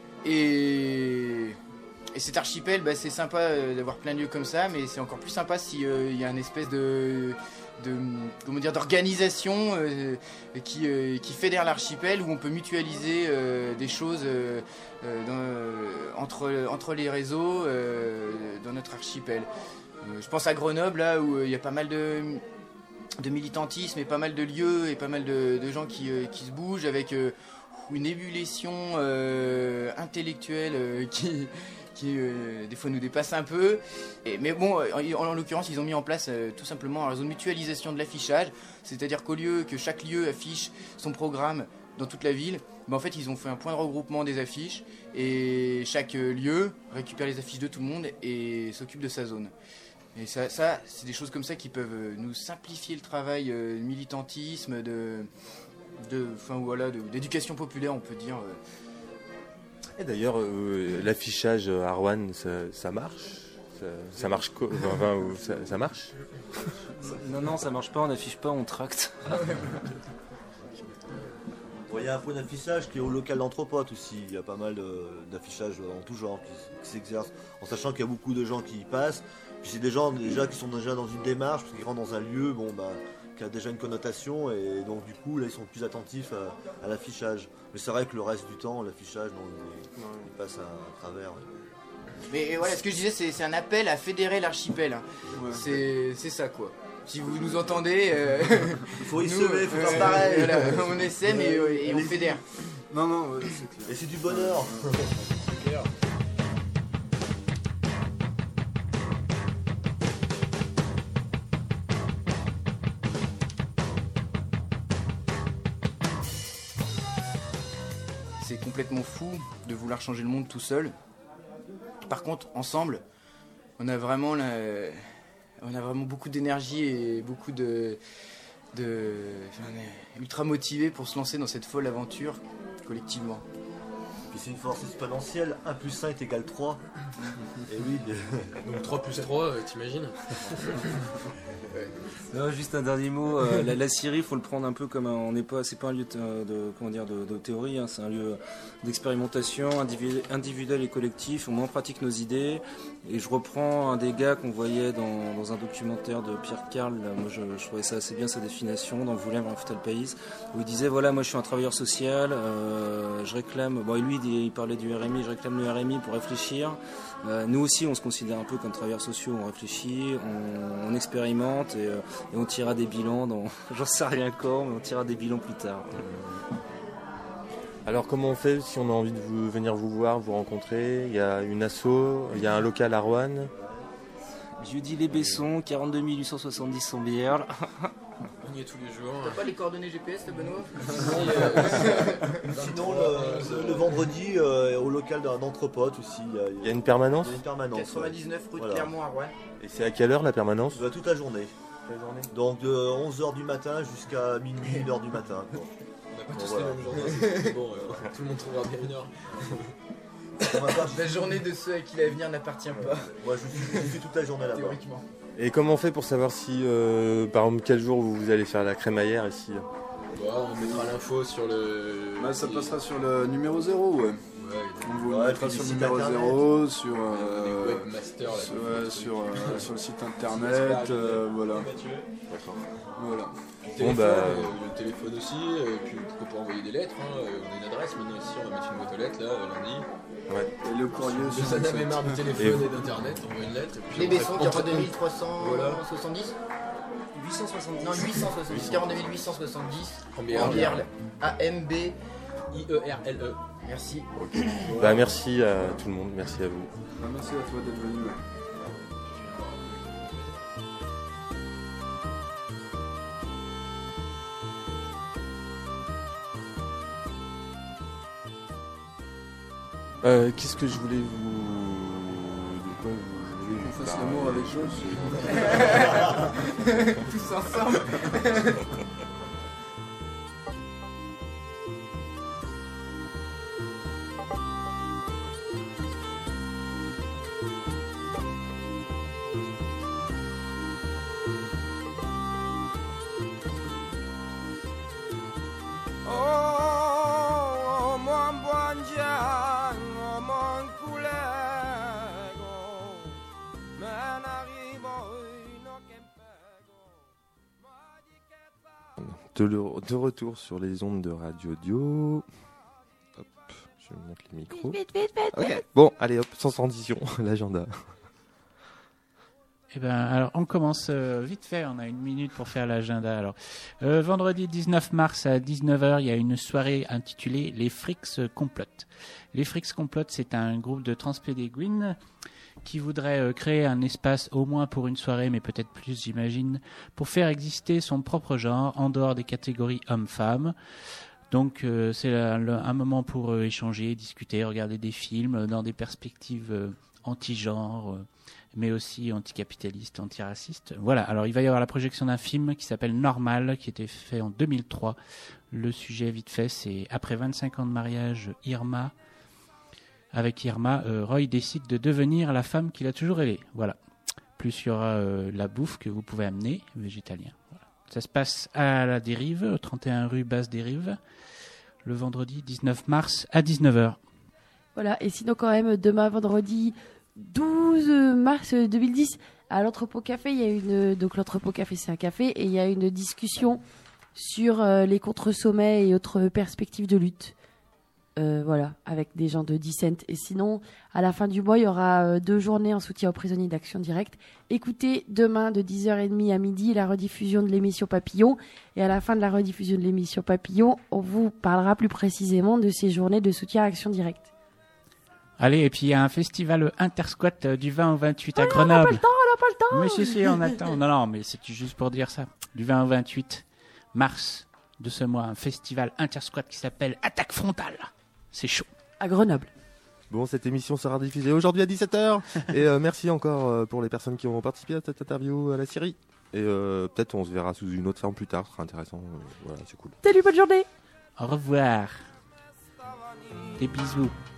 et, et cet archipel, ben, c'est sympa d'avoir plein de lieux comme ça, mais c'est encore plus sympa s'il euh, y a une espèce de, de comment dire, d'organisation euh, qui, euh, qui fédère l'archipel, où on peut mutualiser euh, des choses euh, dans, euh, entre, entre les réseaux euh, dans notre archipel. Je pense à Grenoble, là où il y a pas mal de, de militantisme et pas mal de lieux et pas mal de, de gens qui, qui se bougent, avec une ébullition euh, intellectuelle euh, qui, qui euh, des fois nous dépasse un peu. Et, mais bon, en, en l'occurrence, ils ont mis en place euh, tout simplement un réseau de mutualisation de l'affichage, c'est-à-dire qu'au lieu que chaque lieu affiche son programme dans toute la ville, ben en fait ils ont fait un point de regroupement des affiches, et chaque lieu récupère les affiches de tout le monde et s'occupe de sa zone. Et ça, ça c'est des choses comme ça qui peuvent nous simplifier le travail, euh, militantisme, de, de, enfin voilà, de, d'éducation populaire, on peut dire. Et d'ailleurs, euh, l'affichage à Rouen, ça, ça marche ça, ça marche co- enfin, ça, ça marche Non, non, ça marche pas, on n'affiche pas, on tracte. Bon, il y a un point d'affichage qui est au local d'Anthropote aussi. Il y a pas mal de, d'affichages en tout genre qui, qui s'exercent, en sachant qu'il y a beaucoup de gens qui y passent. Puis c'est des gens déjà qui sont déjà dans une démarche, parce qu'ils rentrent dans un lieu, bon bah qui a déjà une connotation, et donc du coup là ils sont plus attentifs à, à l'affichage. Mais c'est vrai que le reste du temps, l'affichage, non, il, il passe à, à travers. Mais voilà, ce que je disais, c'est, c'est un appel à fédérer l'archipel. Hein. Ouais. C'est, c'est ça quoi. Si vous nous entendez, euh, il faut y semer, il faut faire pareil. Voilà, on essaie mais euh, et on fédère. Non, non, ouais, c'est clair. Et c'est du bonheur. C'est clair. C'est complètement fou de vouloir changer le monde tout seul. Par contre, ensemble, on a vraiment, la, on a vraiment beaucoup d'énergie et beaucoup de, de, enfin, on est ultra motivés pour se lancer dans cette folle aventure collectivement. Puis c'est une force exponentielle, un plus un est égal trois. Et oui. Donc trois plus trois, t'imagines? Non, juste un dernier mot. Euh, la, la Syrie, il faut le prendre un peu comme un, on n'est pas, c'est pas un lieu de, de comment dire, de, de théorie. Hein, c'est un lieu d'expérimentation individu, individuelle et collectif. On met en pratique nos idées. Et je reprends un des gars qu'on voyait dans, dans un documentaire de Pierre Carl. Là, moi, je, je trouvais ça assez bien sa définition dans Vous l'aimez, un foutal pays, où il disait voilà, moi, je suis un travailleur social. Euh, je réclame. Bon, et lui, il, il parlait du R M I. Je réclame le R M I pour réfléchir. Euh, nous aussi, on se considère un peu comme travailleurs sociaux. On réfléchit, on, on expérimente et, euh, et on tirera des bilans dans, j'en sais rien encore, mais on tirera des bilans plus tard. Alors comment on fait si on a envie de vous, venir vous voir, vous rencontrer? Il y a une asso, il y a un local à Roanne. Jeudi les Bessons, quarante-deux mille huit cent soixante-dix Sombières. On y est tous les jours. T'as pas les coordonnées G P S, Benoît? Sinon, le, le vendredi, euh, au local d'un d'Anthropote aussi. Il y, a, il y a une permanence? Il y a une permanence. quatre-vingt-dix-neuf rue de voilà. Clermont à Rouen. Et c'est à quelle heure la permanence? Bah, toute la journée. Toute la journée. Donc de onze heures du matin jusqu'à minuit, une heure du matin. Quoi. On n'a pas bon, tous voilà. les mêmes journées, c'est bon, euh, tout le monde trouvera bien une heure. La journée de ceux à qui l'avenir n'appartient pas. Moi je suis, je suis toute la journée là-bas. Théoriquement. Et comment on fait pour savoir si, euh, par exemple, quel jour vous allez faire la crémaillère ici? Bah, on mettra l'info sur le... Bah, ça passera sur le numéro zéro, ouais. Ouais, on vous ouais, mettra sur le numéro zéro, sur, euh, webmasters, là, sur, ouais, sur, euh, sur le site internet, euh, voilà. Voilà. Le téléphone, bon, bah... euh, le téléphone aussi, et puis pourquoi pas envoyer des lettres, hein. On a une adresse maintenant ici, on va mettre une boîte aux lettres là, lundi. Ouais. Et le courrier aussi. Si vous en avez marre du téléphone et, et d'internet, on envoie une lettre. Et puis les Bessons, quarante-deux mille trois cent soixante-dix huit cent soixante-dix. Non, huit cent soixante-dix, quarante-deux mille huit cent soixante-dix. En Bierle. A M B I E R L E. Merci. Okay. Voilà. Bah, merci à tout le monde, merci à vous. Bah, merci à toi d'être venu. Ouais. Euh, qu'est-ce que je voulais vous... De quoi vous voulez qu'on fasse l'amour avec Joe. Tous ensemble. De, le, de retour sur les ondes de Radio Dio. Hop, je vais mettre les micros. Vite, vite, vite, vite, okay. vite. Bon, allez hop, sans transition, l'agenda. Eh ben, alors on commence euh, vite fait, on a une minute pour faire l'agenda. Alors, euh, vendredi dix-neuf mars à dix-neuf heures, il y a une soirée intitulée Les Fricks complotent. Les Fricks complotent, c'est un groupe de transpédéguines qui voudrait euh, créer un espace au moins pour une soirée, mais peut-être plus, j'imagine, pour faire exister son propre genre en dehors des catégories hommes-femmes. Donc euh, c'est la, le, un moment pour euh, échanger, discuter, regarder des films euh, dans des perspectives euh, anti-genre, euh, mais aussi anticapitalistes, antiracistes. Voilà, alors il va y avoir la projection d'un film qui s'appelle Normal, qui a été fait en deux mille trois. Le sujet, vite fait, c'est après vingt-cinq ans de mariage, Irma... Avec Irma, euh, Roy décide de devenir la femme qu'il a toujours rêvé. Voilà. Plus il y aura euh, la bouffe que vous pouvez amener, végétalien. Voilà. Ça se passe à la Dérive, trente et un rue Basse-Dérive, le vendredi dix-neuf mars à dix-neuf heures. Voilà, et sinon quand même, demain vendredi douze mars deux mille dix, à l'entrepôt café, il y a une donc l'entrepôt café c'est un café et il y a une discussion sur euh, les contre-sommets et autres perspectives de lutte. Euh, voilà, avec des gens de Dissent. Et sinon, à la fin du mois, il y aura euh, deux journées en soutien aux prisonniers d'Action Directe. Écoutez demain de dix heures trente à midi la rediffusion de l'émission Papillon. Et à la fin de la rediffusion de l'émission Papillon, on vous parlera plus précisément de ces journées de soutien à Action Directe. Allez, et puis il y a un festival intersquat euh, du vingt au vingt-huit à Oh, Grenoble. on n'a pas le temps, on n'a pas le temps. Mais si, si, on attend. Non, non, mais c'est juste pour dire ça. Du vingt au vingt-huit mars de ce mois, un festival intersquat qui s'appelle Attaque Frontale. C'est chaud. À Grenoble. Bon, cette émission sera diffusée aujourd'hui à dix-sept heures. Et euh, merci encore euh, pour les personnes qui ont participé à cette interview à la Syrie. Et euh, peut-être on se verra sous une autre forme plus tard. Ce sera intéressant. Euh, voilà, c'est cool. Salut, bonne journée. Au revoir. Des bisous.